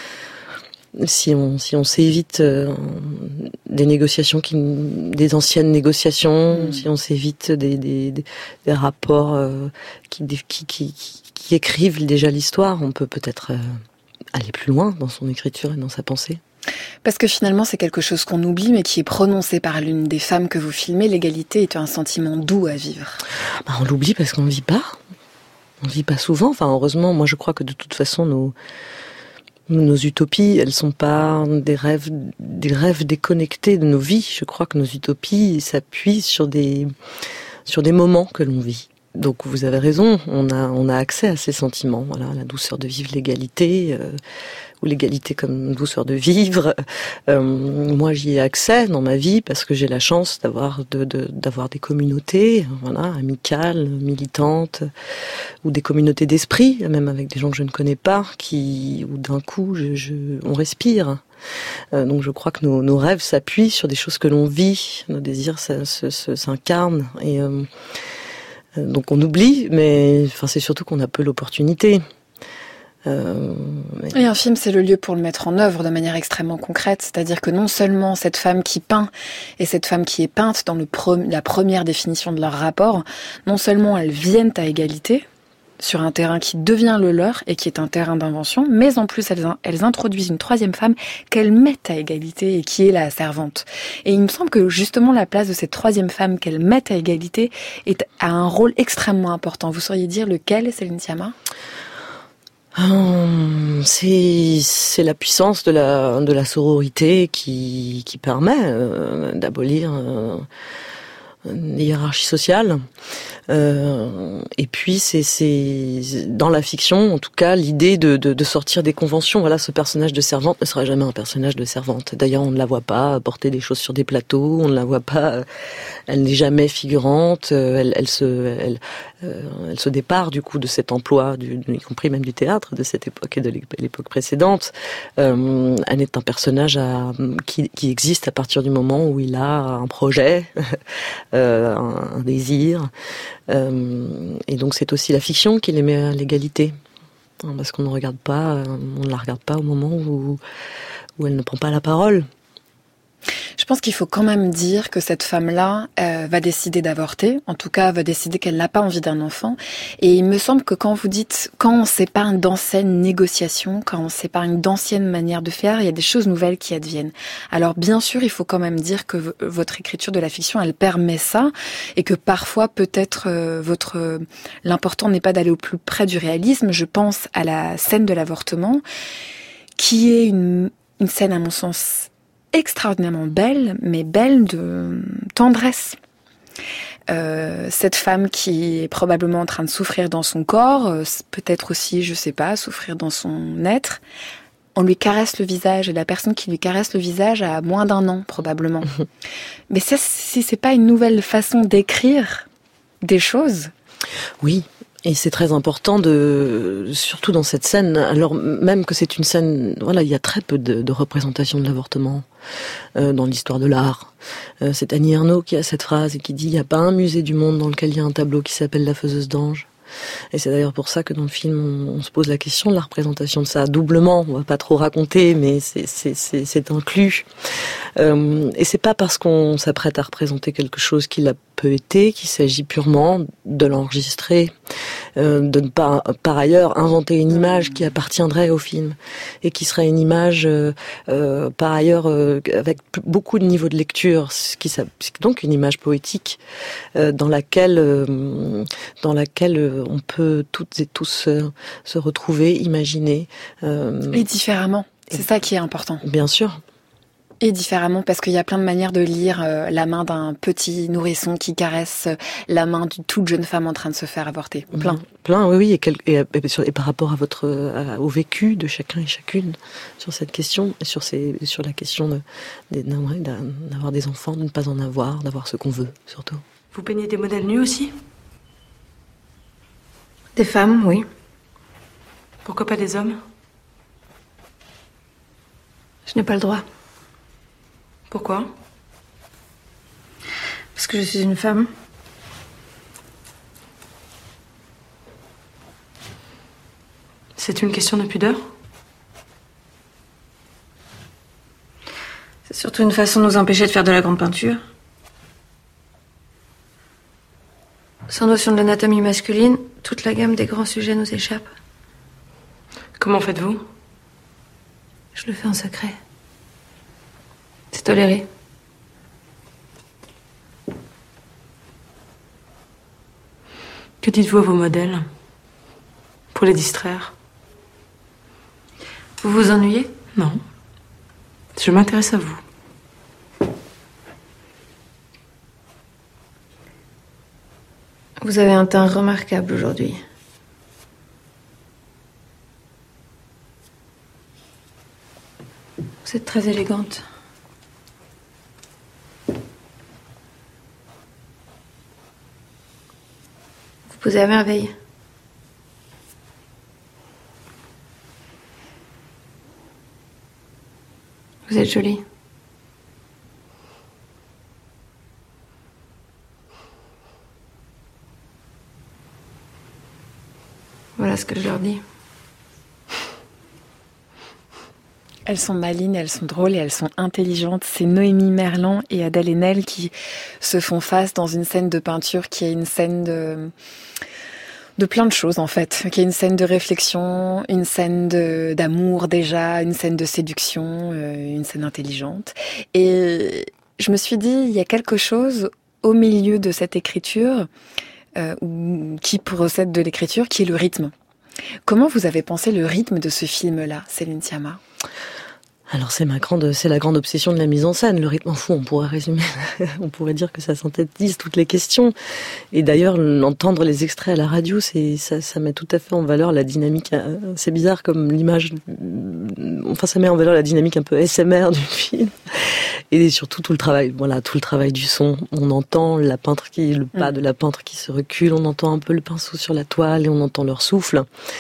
si on, si on s'évite euh, des négociations, qui, des anciennes négociations, mmh. si on s'évite des, des, des, des rapports euh, qui, qui, qui, qui, qui écrivent déjà l'histoire, on peut peut-être euh, aller plus loin dans son écriture et dans sa pensée.
Parce que finalement, c'est quelque chose qu'on oublie, mais qui est prononcé par l'une des femmes que vous filmez. L'égalité est un sentiment doux à vivre.
Bah, on l'oublie parce qu'on ne vit pas. On ne vit pas souvent. Enfin, heureusement, moi je crois que de toute façon, nos, nos utopies, elles sont pas des rêves, des rêves déconnectés de nos vies. Je crois que nos utopies s'appuient sur des, sur des moments que l'on vit. Donc vous avez raison, on a, on a accès à ces sentiments. Voilà, la douceur de vivre, l'égalité... Euh, ou l'égalité comme douceur de vivre. Euh, moi, j'y ai accès dans ma vie parce que j'ai la chance d'avoir de, de, d'avoir des communautés, voilà, amicales, militantes, ou des communautés d'esprit, même avec des gens que je ne connais pas, qui, où d'un coup, je, je, on respire. Euh, donc, je crois que nos, nos rêves s'appuient sur des choses que l'on vit, nos désirs ça, ça, ça, s'incarnent. Et euh, donc, on oublie, mais enfin, c'est surtout qu'on a peu l'opportunité.
Euh, mais... Et un film, c'est le lieu pour le mettre en œuvre de manière extrêmement concrète. C'est-à-dire que non seulement cette femme qui peint et cette femme qui est peinte dans le pre- la première définition de leur rapport, non seulement elles viennent à égalité sur un terrain qui devient le leur et qui est un terrain d'invention, mais en plus elles, elles introduisent une troisième femme qu'elles mettent à égalité et qui est la servante. Et il me semble que justement la place de cette troisième femme qu'elles mettent à égalité est, a un rôle extrêmement important. Vous sauriez dire lequel, Céline Sciamma ?
Hum, c'est c'est la puissance de la de la sororité qui qui permet euh, d'abolir euh, une hiérarchie sociale. Euh, et puis c'est c'est dans la fiction, en tout cas, l'idée de, de de sortir des conventions. Voilà, ce personnage de servante ne sera jamais un personnage de servante. D'ailleurs, on ne la voit pas porter des choses sur des plateaux. On ne la voit pas. Elle n'est jamais figurante. Elle, elle se elle euh, elle se départ du coup de cet emploi, du, y compris même du théâtre de cette époque et de l'époque précédente. Euh, elle est un personnage à, qui qui existe à partir du moment où il a un projet, euh, un, un désir. Euh, et donc c'est aussi la fiction qui les met à l'égalité, hein, parce qu'on ne regarde pas, on ne la regarde pas au moment où, où elle ne prend pas la parole.
Je pense qu'il faut quand même dire que cette femme-là euh, va décider d'avorter, en tout cas va décider qu'elle n'a pas envie d'un enfant. Et il me semble que quand vous dites, quand on s'épargne d'anciennes négociations, quand on s'épargne d'anciennes manières de faire, il y a des choses nouvelles qui adviennent. Alors bien sûr, il faut quand même dire que v- votre écriture de la fiction, elle permet ça, et que parfois peut-être euh, votre euh, l'important n'est pas d'aller au plus près du réalisme. Je pense à la scène de l'avortement, qui est une, une scène à mon sens extraordinairement belle, mais belle de tendresse. Euh, cette femme qui est probablement en train de souffrir dans son corps, euh, peut-être aussi, je sais pas, souffrir dans son être, on lui caresse le visage, et la personne qui lui caresse le visage a moins d'un an, probablement. Mais ça, si c'est pas une nouvelle façon d'écrire des choses.
Oui. Et c'est très important de, surtout dans cette scène, alors même que c'est une scène, voilà, il y a très peu de, de représentation de l'avortement euh, dans l'histoire de l'art. Euh, c'est Annie Ernaux qui a cette phrase et qui dit « Il n'y a pas un musée du monde dans lequel il y a un tableau qui s'appelle La Faiseuse d'anges ». Et c'est d'ailleurs pour ça que dans le film, on, on se pose la question de la représentation de ça doublement. On va pas trop raconter, mais c'est, c'est, c'est, c'est inclus. Euh, et c'est pas parce qu'on s'apprête à représenter quelque chose qui l'a peu été, qu'il s'agit purement de l'enregistrer, euh, de ne pas, par ailleurs, inventer une image qui appartiendrait au film et qui serait une image, euh, euh, par ailleurs, euh, avec beaucoup de niveaux de lecture, ce qui c'est donc une image poétique euh, dans laquelle, euh, dans laquelle euh, on peut toutes et tous euh, se retrouver, imaginer. Euh,
et différemment, c'est ça qui est important.
Bien sûr.
Et différemment, parce qu'il y a plein de manières de lire euh, la main d'un petit nourrisson qui caresse euh, la main d'une toute jeune femme en train de se faire avorter. Plein.
Mmh. Plein, oui, oui. Et, quel, et, et, sur, et par rapport à votre, à, au vécu de chacun et chacune sur cette question, et sur, ces, sur la question de, de, de, d'avoir des enfants, de ne pas en avoir, d'avoir ce qu'on veut, surtout.
Vous peignez des modèles nus aussi ?
Des femmes, oui.
Pourquoi pas des hommes ?
Je n'ai pas le droit.
Pourquoi ?
Parce que je suis une femme.
C'est une question de pudeur ?
C'est surtout une façon de nous empêcher de faire de la grande peinture. Sans notion de l'anatomie masculine, toute la gamme des grands sujets nous échappe.
Comment faites-vous ?
Je le fais en secret. C'est toléré.
Que dites-vous à vos modèles ? Pour les distraire ?
Vous vous ennuyez ?
Non. Je m'intéresse à vous.
Vous avez un teint remarquable aujourd'hui. Vous êtes très élégante. Vous posez à merveille. Vous êtes jolie. Voilà ce que je leur dis.
Elles sont malines, elles sont drôles et elles sont intelligentes. C'est Noémie Merlan et Adèle Haenel qui se font face dans une scène de peinture qui est une scène de, de plein de choses en fait. Qui est une scène de réflexion, une scène de, d'amour déjà, une scène de séduction, euh, une scène intelligente. Et je me suis dit, il y a quelque chose au milieu de cette écriture euh, qui procède de l'écriture, qui est le rythme. Comment vous avez pensé le rythme de ce film-là, Céline Sciamma ?
Alors c'est ma grande, c'est la grande obsession de la mise en scène. Le rythme en fou, on pourrait résumer, on pourrait dire que ça synthétise toutes les questions. Et d'ailleurs, entendre les extraits à la radio, c'est ça, ça met tout à fait en valeur la dynamique. C'est bizarre comme l'image, enfin ça met en valeur la dynamique un peu S M R du film. Et surtout tout le travail, voilà, tout le travail du son. On entend la peintre qui, le pas de la peintre qui se recule, on entend un peu le pinceau sur la toile et on entend leur souffle.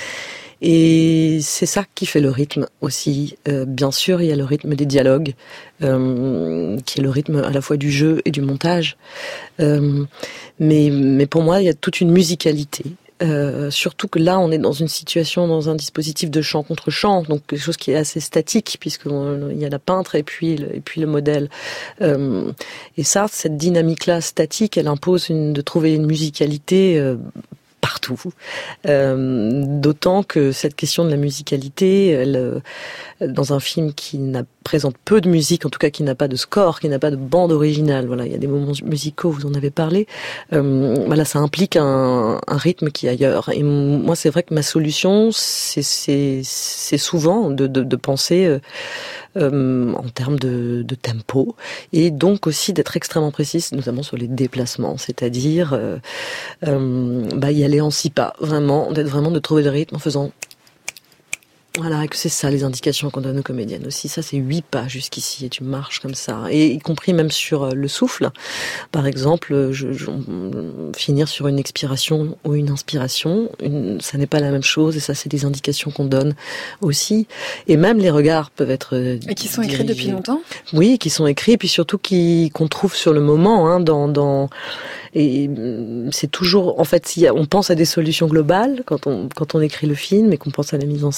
Et c'est ça qui fait le rythme aussi. Euh, bien sûr, il y a le rythme des dialogues, euh, qui est le rythme à la fois du jeu et du montage. Euh, mais, mais pour moi, il y a toute une musicalité. Euh, surtout que là, on est dans une situation, dans un dispositif de chant contre chant, donc quelque chose qui est assez statique, puisqu'il y a la peintre et puis le, et puis le modèle. Euh, et ça, cette dynamique-là statique, elle impose une, de trouver une musicalité euh, partout. Euh, d'autant que cette question de la musicalité, elle, dans un film qui n'a, présente peu de musique, en tout cas qui n'a pas de score, qui n'a pas de bande originale, voilà, il y a des moments musicaux, vous en avez parlé, euh, voilà, ça implique un, un rythme qui est ailleurs. Et moi, c'est vrai que ma solution, c'est, c'est, c'est souvent de, de, de penser euh, euh, en termes de, de tempo, et donc aussi d'être extrêmement précise, notamment sur les déplacements, c'est-à-dire euh, euh, bah, y aller en six pas, vraiment, d'être vraiment de trouver le rythme en faisant. Voilà, et que c'est ça les indications qu'on donne aux comédiennes aussi. Ça, c'est huit pas jusqu'ici et tu marches comme ça. Et y compris même sur le souffle. Par exemple, je, je, finir sur une expiration ou une inspiration, une, ça n'est pas la même chose. Et ça, c'est des indications qu'on donne aussi. Et même les regards peuvent être
et qui sont dirigés. Écrits depuis longtemps.
Oui, qui sont écrits, et puis surtout qui qu'on trouve sur le moment, hein, dans dans. Et c'est toujours, en fait, si on pense à des solutions globales quand on quand on écrit le film et qu'on pense à la mise en scène, et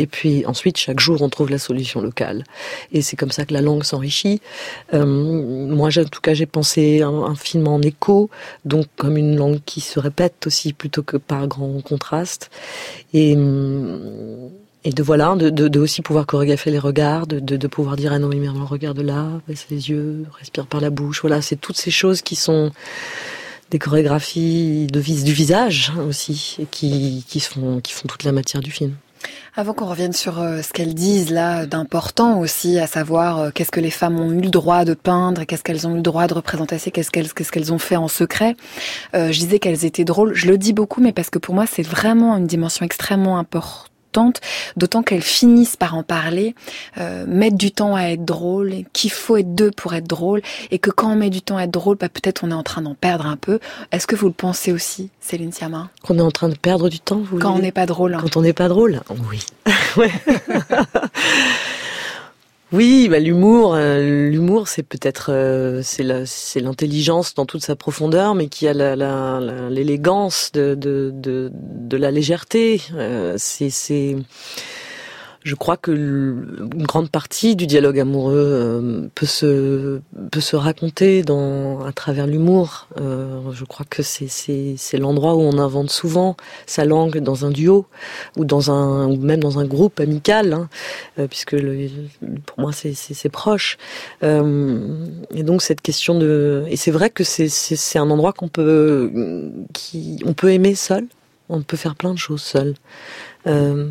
puis ensuite, chaque jour, on trouve la solution locale. Et c'est comme ça que la langue s'enrichit. Euh, moi, en tout cas, j'ai pensé un, un film en écho, donc comme une langue qui se répète aussi, plutôt que par grand contraste. Et... Et de voilà, de, de, de aussi pouvoir chorégraphier les regards, de, de, de pouvoir dire ah non mais merde, regarde là, baisse les yeux, respire par la bouche. Voilà, c'est toutes ces choses qui sont des chorégraphies de vis, du visage aussi, et qui, qui font, qui font toute la matière du film.
Avant qu'on revienne sur euh, ce qu'elles disent là d'important aussi, à savoir euh, qu'est-ce que les femmes ont eu le droit de peindre, qu'est-ce qu'elles ont eu le droit de représenter, qu'est-ce qu'elles, qu'est-ce qu'elles ont fait en secret. Euh, je disais qu'elles étaient drôles. Je le dis beaucoup, mais parce que pour moi c'est vraiment une dimension extrêmement importante. D'autant qu'elles finissent par en parler, euh, mettre du temps à être drôle, qu'il faut être deux pour être drôle, et que quand on met du temps à être drôle, bah, peut-être on est en train d'en perdre un peu. Est-ce que vous le pensez aussi, Céline Sciamma ?
Qu'on est en train de perdre du temps, vous
Quand on n'est pas drôle. Hein.
Quand on n'est pas drôle, oui. Ouais. Oui, bah l'humour, euh, l'humour, c'est peut-être euh, c'est la, c'est l'intelligence dans toute sa profondeur, mais qui a la, la, la l'élégance de, de de de la légèreté. Euh, c'est c'est Je crois que une grande partie du dialogue amoureux euh, peut se peut se raconter dans à travers l'humour. Euh, je crois que c'est c'est c'est l'endroit où on invente souvent sa langue dans un duo ou dans un ou même dans un groupe amical, hein, euh, puisque le, pour moi c'est c'est, c'est proche. Euh, et donc cette question de et c'est vrai que c'est c'est c'est un endroit qu'on peut qui on peut aimer seul, on peut faire plein de choses seul. Euh,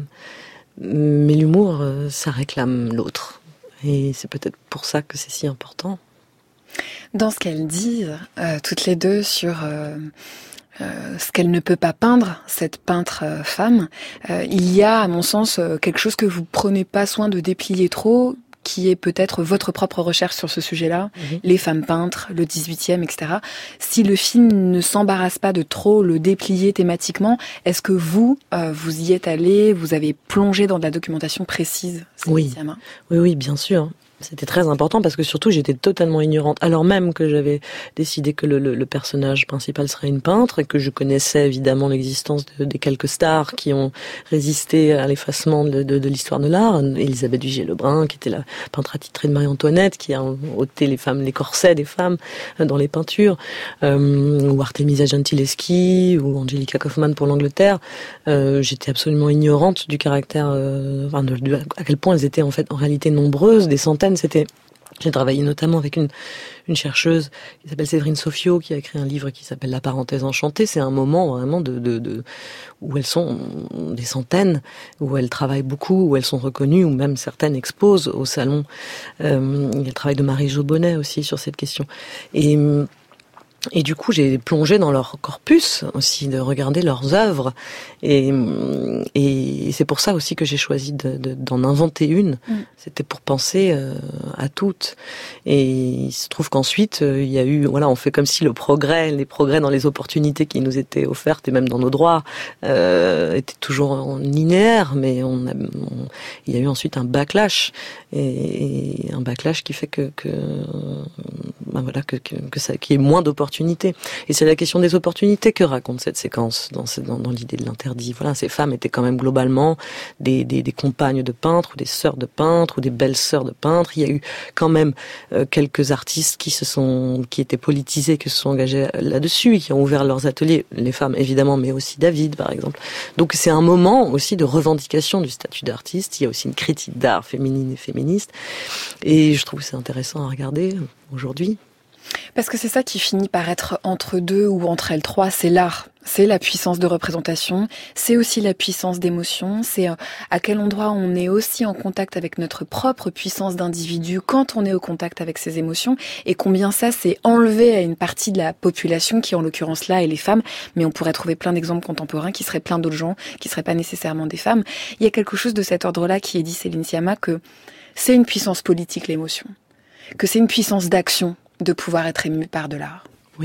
Mais l'humour, ça réclame l'autre. Et c'est peut-être pour ça que c'est si important.
Dans ce qu'elles disent, euh, toutes les deux, sur euh, euh, ce qu'elle ne peut pas peindre, cette peintre euh, femme, euh, il y a, à mon sens, euh, quelque chose que vous prenez pas soin de déplier trop, qui est peut-être votre propre recherche sur ce sujet-là, mmh. les femmes peintres, le dix-huitième, et cetera. Si le film ne s'embarrasse pas de trop le déplier thématiquement, est-ce que vous, euh, vous y êtes allé, vous avez plongé dans de la documentation précise ?
Oui. oui, oui, bien sûr. C'était très important parce que surtout j'étais totalement ignorante, alors même que j'avais décidé que le, le, le personnage principal serait une peintre et que je connaissais évidemment l'existence de, des quelques stars qui ont résisté à l'effacement de, de, de l'histoire de l'art. Élisabeth Vigée-Lebrun, qui était la peintre attitrée de Marie-Antoinette, qui a ôté les femmes, les corsets des femmes dans les peintures, euh, ou Artemisia Gentileschi, ou Angelica Kauffmann pour l'Angleterre. Euh, j'étais absolument ignorante du caractère, euh, enfin, de, de, à quel point elles étaient en fait en réalité nombreuses, des centaines. C'était, j'ai travaillé notamment avec une, une chercheuse qui s'appelle Séverine Sofio, qui a écrit un livre qui s'appelle La parenthèse enchantée. C'est un moment vraiment de, de, de, où elles sont des centaines, où elles travaillent beaucoup, où elles sont reconnues, où même certaines exposent au salon. Euh, il y a le travail de Marie Jobonnet aussi sur cette question. Et, Et du coup, j'ai plongé dans leur corpus aussi, de regarder leurs œuvres. Et, et c'est pour ça aussi que j'ai choisi de, de, d'en inventer une. Mm. C'était pour penser euh, à toutes. Et il se trouve qu'ensuite, euh, il y a eu, voilà, on fait comme si le progrès, les progrès dans les opportunités qui nous étaient offertes et même dans nos droits, euh, étaient toujours linéaires. Mais on a, on, il y a eu ensuite un backlash. Et, et un backlash qui fait que, que ben voilà, que, que, que ça, qu'il y ait moins d'opportunités. Et c'est la question des opportunités que raconte cette séquence dans, dans, dans l'idée de l'interdit. Voilà, ces femmes étaient quand même globalement des, des, des compagnes de peintres, ou des sœurs de peintres, ou des belles sœurs de peintres. Il y a eu quand même euh, quelques artistes qui se sont, qui étaient politisés, qui se sont engagés là-dessus, et qui ont ouvert leurs ateliers. Les femmes, évidemment, mais aussi David, par exemple. Donc c'est un moment aussi de revendication du statut d'artiste. Il y a aussi une critique d'art féminine et féministe. Et je trouve que c'est intéressant à regarder aujourd'hui.
Parce que c'est ça qui finit par être entre deux ou entre elles trois, c'est l'art. C'est la puissance de représentation, c'est aussi la puissance d'émotion, c'est à quel endroit on est aussi en contact avec notre propre puissance d'individu quand on est au contact avec ses émotions, et combien ça c'est enlevé à une partie de la population qui en l'occurrence là est les femmes, mais on pourrait trouver plein d'exemples contemporains qui seraient plein d'autres gens, qui seraient pas nécessairement des femmes. Il y a quelque chose de cet ordre-là qui est dit, Céline Sciamma, que c'est une puissance politique l'émotion, que c'est une puissance d'action de pouvoir être ému par de l'art.
Oui.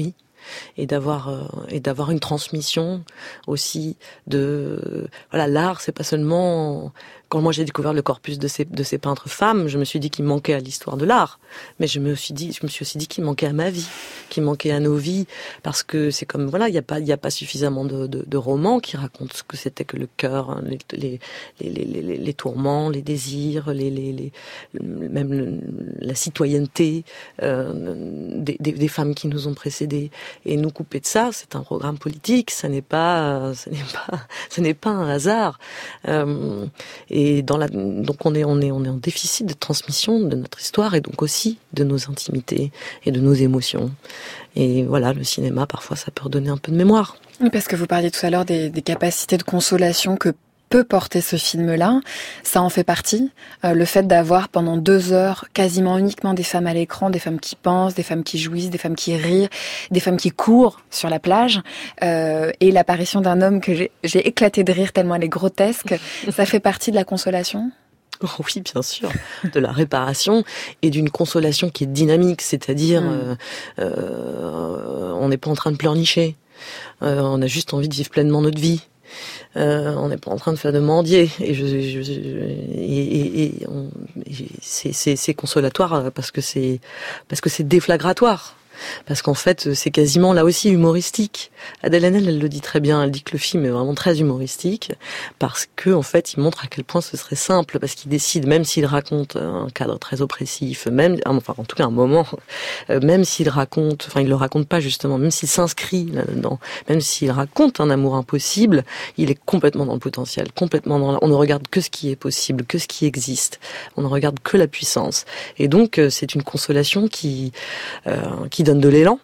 et d'avoir euh, et d'avoir une transmission aussi de voilà, l'art, c'est pas seulement. Quand moi j'ai découvert le corpus de ces de ces peintres femmes, je me suis dit qu'il manquait à l'histoire de l'art, mais je me suis dit je me suis aussi dit qu'il manquait à ma vie, qu'il manquait à nos vies, parce que c'est comme voilà, il y a pas il y a pas suffisamment de, de de romans qui racontent ce que c'était que le cœur, les les les les, les, les tourments, les désirs, les les, les même le, la citoyenneté euh, des, des des femmes qui nous ont précédés, et nous couper de ça, c'est un programme politique, ça n'est pas ce n'est pas ce n'est pas un hasard. Euh, et Et dans la, donc on est, on est, on est en déficit de transmission de notre histoire et donc aussi de nos intimités et de nos émotions. Et voilà, le cinéma, parfois, ça peut redonner un peu de mémoire.
Oui, parce que vous parliez tout à l'heure des, des capacités de consolation que peut porter ce film-là. Ça en fait partie. Euh, le fait d'avoir pendant deux heures quasiment uniquement des femmes à l'écran, des femmes qui pensent, des femmes qui jouissent, des femmes qui rient, des femmes qui courent sur la plage, euh, et l'apparition d'un homme que j'ai, j'ai éclaté de rire tellement elle est grotesque, ça fait partie de la consolation ?
Oui, bien sûr, de la réparation et d'une consolation qui est dynamique, c'est-à-dire mmh. euh, euh, on n'est pas en train de pleurnicher, euh, on a juste envie de vivre pleinement notre vie. Euh, on n'est pas en train de faire de mendier, et, je, je, je, et, et, et, on, et c'est, c'est, c'est consolatoire parce que c'est parce que c'est déflagratoire. Parce qu'en fait, c'est quasiment là aussi humoristique. Adèle Haenel, elle le dit très bien, elle dit que le film est vraiment très humoristique, parce que en fait, il montre à quel point ce serait simple, parce qu'il décide, même s'il raconte un cadre très oppressif, même, enfin, en tout cas un moment, même s'il raconte, enfin, il le raconte pas justement, même s'il s'inscrit là-dedans, même s'il raconte un amour impossible, il est complètement dans le potentiel, complètement dans la... on ne regarde que ce qui est possible, que ce qui existe, on ne regarde que la puissance. Et donc, c'est une consolation qui, euh, qui donne de l'élan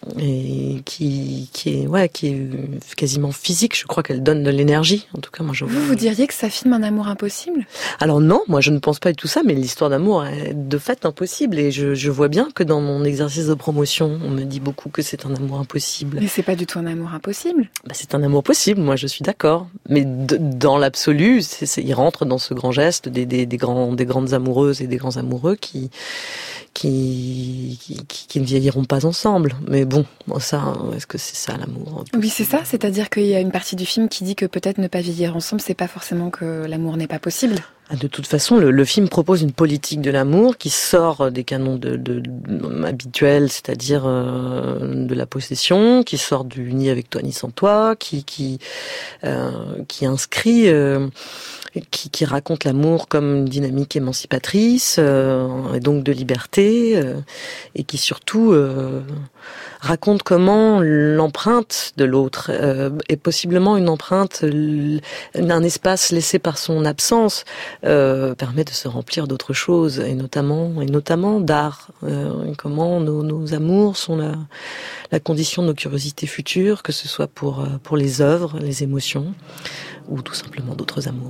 et qui qui est ouais qui est quasiment physique. Je crois qu'elle donne de l'énergie. En tout cas, moi je.
Vous vous diriez que ça filme un amour impossible ?
Alors non, moi je ne pense pas du tout ça. Mais l'histoire d'amour est de fait impossible, et je, je vois bien que dans mon exercice de promotion, on me dit beaucoup que c'est un amour impossible.
Mais c'est pas du tout un amour impossible.
Bah, c'est un amour possible. Moi je suis d'accord. Mais de, dans l'absolu, c'est, c'est, il rentre dans ce grand geste des, des, des grands des grandes amoureuses et des grands amoureux qui qui qui, qui, qui ne vieilliront pas ensemble. Mais bon, ça, est-ce que c'est ça l'amour ?
Oui, c'est ça. C'est-à-dire qu'il y a une partie du film qui dit que peut-être ne pas vieillir ensemble, c'est pas forcément que l'amour n'est pas possible.
De toute façon, le, le film propose une politique de l'amour qui sort des canons de, de, de habituels, c'est-à-dire euh, de la possession, qui sort du ni avec toi ni sans toi, qui qui euh, qui inscrit, euh, qui, qui raconte l'amour comme une dynamique émancipatrice euh, et donc de liberté, euh, et qui surtout euh, raconte comment l'empreinte de l'autre euh, est possiblement une empreinte, un espace laissé par son absence. Euh, permet de se remplir d'autres choses, et notamment et notamment d'art. Euh, comment nos, nos amours sont la, la condition de nos curiosités futures, que ce soit pour pour les œuvres, les émotions, ou tout simplement d'autres amours.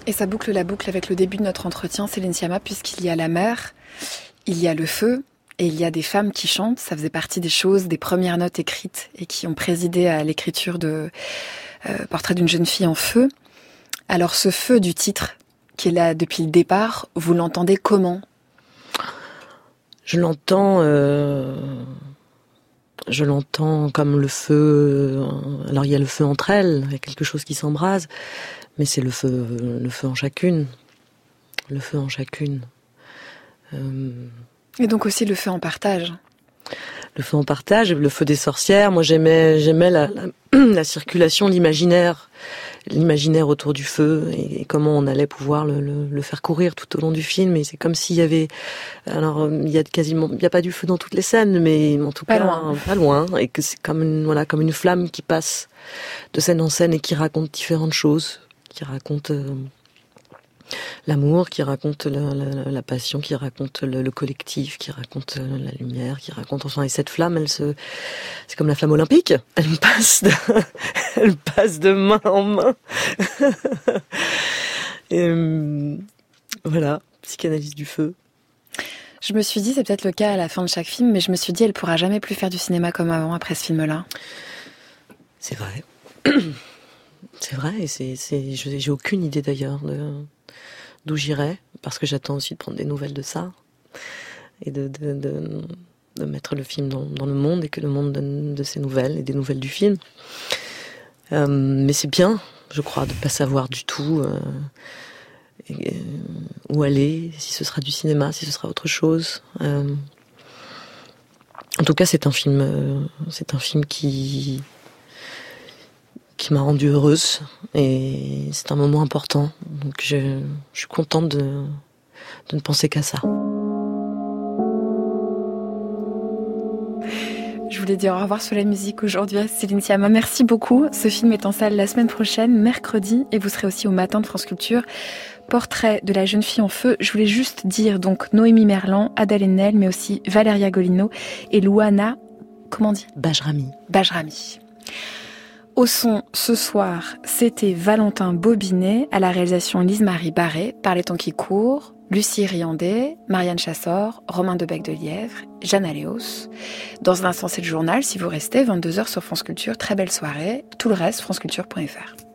Et ça boucle la boucle avec le début de notre entretien, Céline Sciamma, puisqu'il y a la mer, il y a le feu, et il y a des femmes qui chantent. Ça faisait partie des choses, des premières notes écrites, et qui ont présidé à l'écriture de euh, Portrait d'une jeune fille en feu. Alors ce feu du titre, qui est là depuis le départ, vous l'entendez comment ?
Je l'entends... Euh... Je l'entends comme le feu... Alors il y a le feu entre elles, il y a quelque chose qui s'embrase, mais c'est le feu, le feu en chacune. Le feu en chacune. Euh...
Et donc aussi le feu en partage.
Le feu en partage, le feu des sorcières. Moi j'aimais, j'aimais la, la, la circulation, l'imaginaire, l'imaginaire autour du feu et, et comment on allait pouvoir le, le, le faire courir tout au long du film. Et c'est comme s'il y avait, alors il y a quasiment, il y a pas du feu dans toutes les scènes, mais en tout
pas
cas
loin.
pas loin, et que c'est comme une, voilà, comme une flamme qui passe de scène en scène et qui raconte différentes choses, qui raconte euh, l'amour, qui raconte la, la, la passion, qui raconte le, le collectif, qui raconte la lumière, qui raconte enfin. Et cette flamme, elle se, c'est comme la flamme olympique. Elle passe de, elle passe de main en main. Et euh, voilà, psychanalyse du feu.
Je me suis dit, c'est peut-être le cas à la fin de chaque film, mais je me suis dit, elle pourra jamais plus faire du cinéma comme avant après ce film-là.
C'est vrai. C'est vrai, et c'est, c'est, j'ai aucune idée d'ailleurs de d'où j'irai, parce que j'attends aussi de prendre des nouvelles de ça, et de, de, de, de mettre le film dans, dans le monde, et que le monde donne de ses nouvelles, et des nouvelles du film. Euh, mais c'est bien, je crois, de ne pas savoir du tout euh, et, euh, où aller, si ce sera du cinéma, si ce sera autre chose. Euh, en tout cas, c'est un film, euh, c'est un film qui... qui m'a rendue heureuse, et c'est un moment important, donc je, je suis contente de, de ne penser qu'à ça.
Je voulais dire au revoir sur la musique aujourd'hui à Céline Sciamma. Merci beaucoup. Ce film est en salle la semaine prochaine, mercredi, et vous serez aussi au Matin de France Culture. Portrait de la jeune fille en feu. Je voulais juste dire donc Noémie Merlan, Adèle Haenel, mais aussi Valeria Golino et Louana, comment on dit ?
Bajrami.
Bajrami. Au son, ce soir, c'était Valentin Bobinet, à la réalisation Lise-Marie Barré, Par les temps qui courent, Lucie Riandé, Marianne Chassor, Romain Debec de Lièvre, Jeanne Aléos. Dans un instant, c'est le journal, si vous restez, vingt-deux heures sur France Culture. Très belle soirée. Tout le reste, franceculture point f r.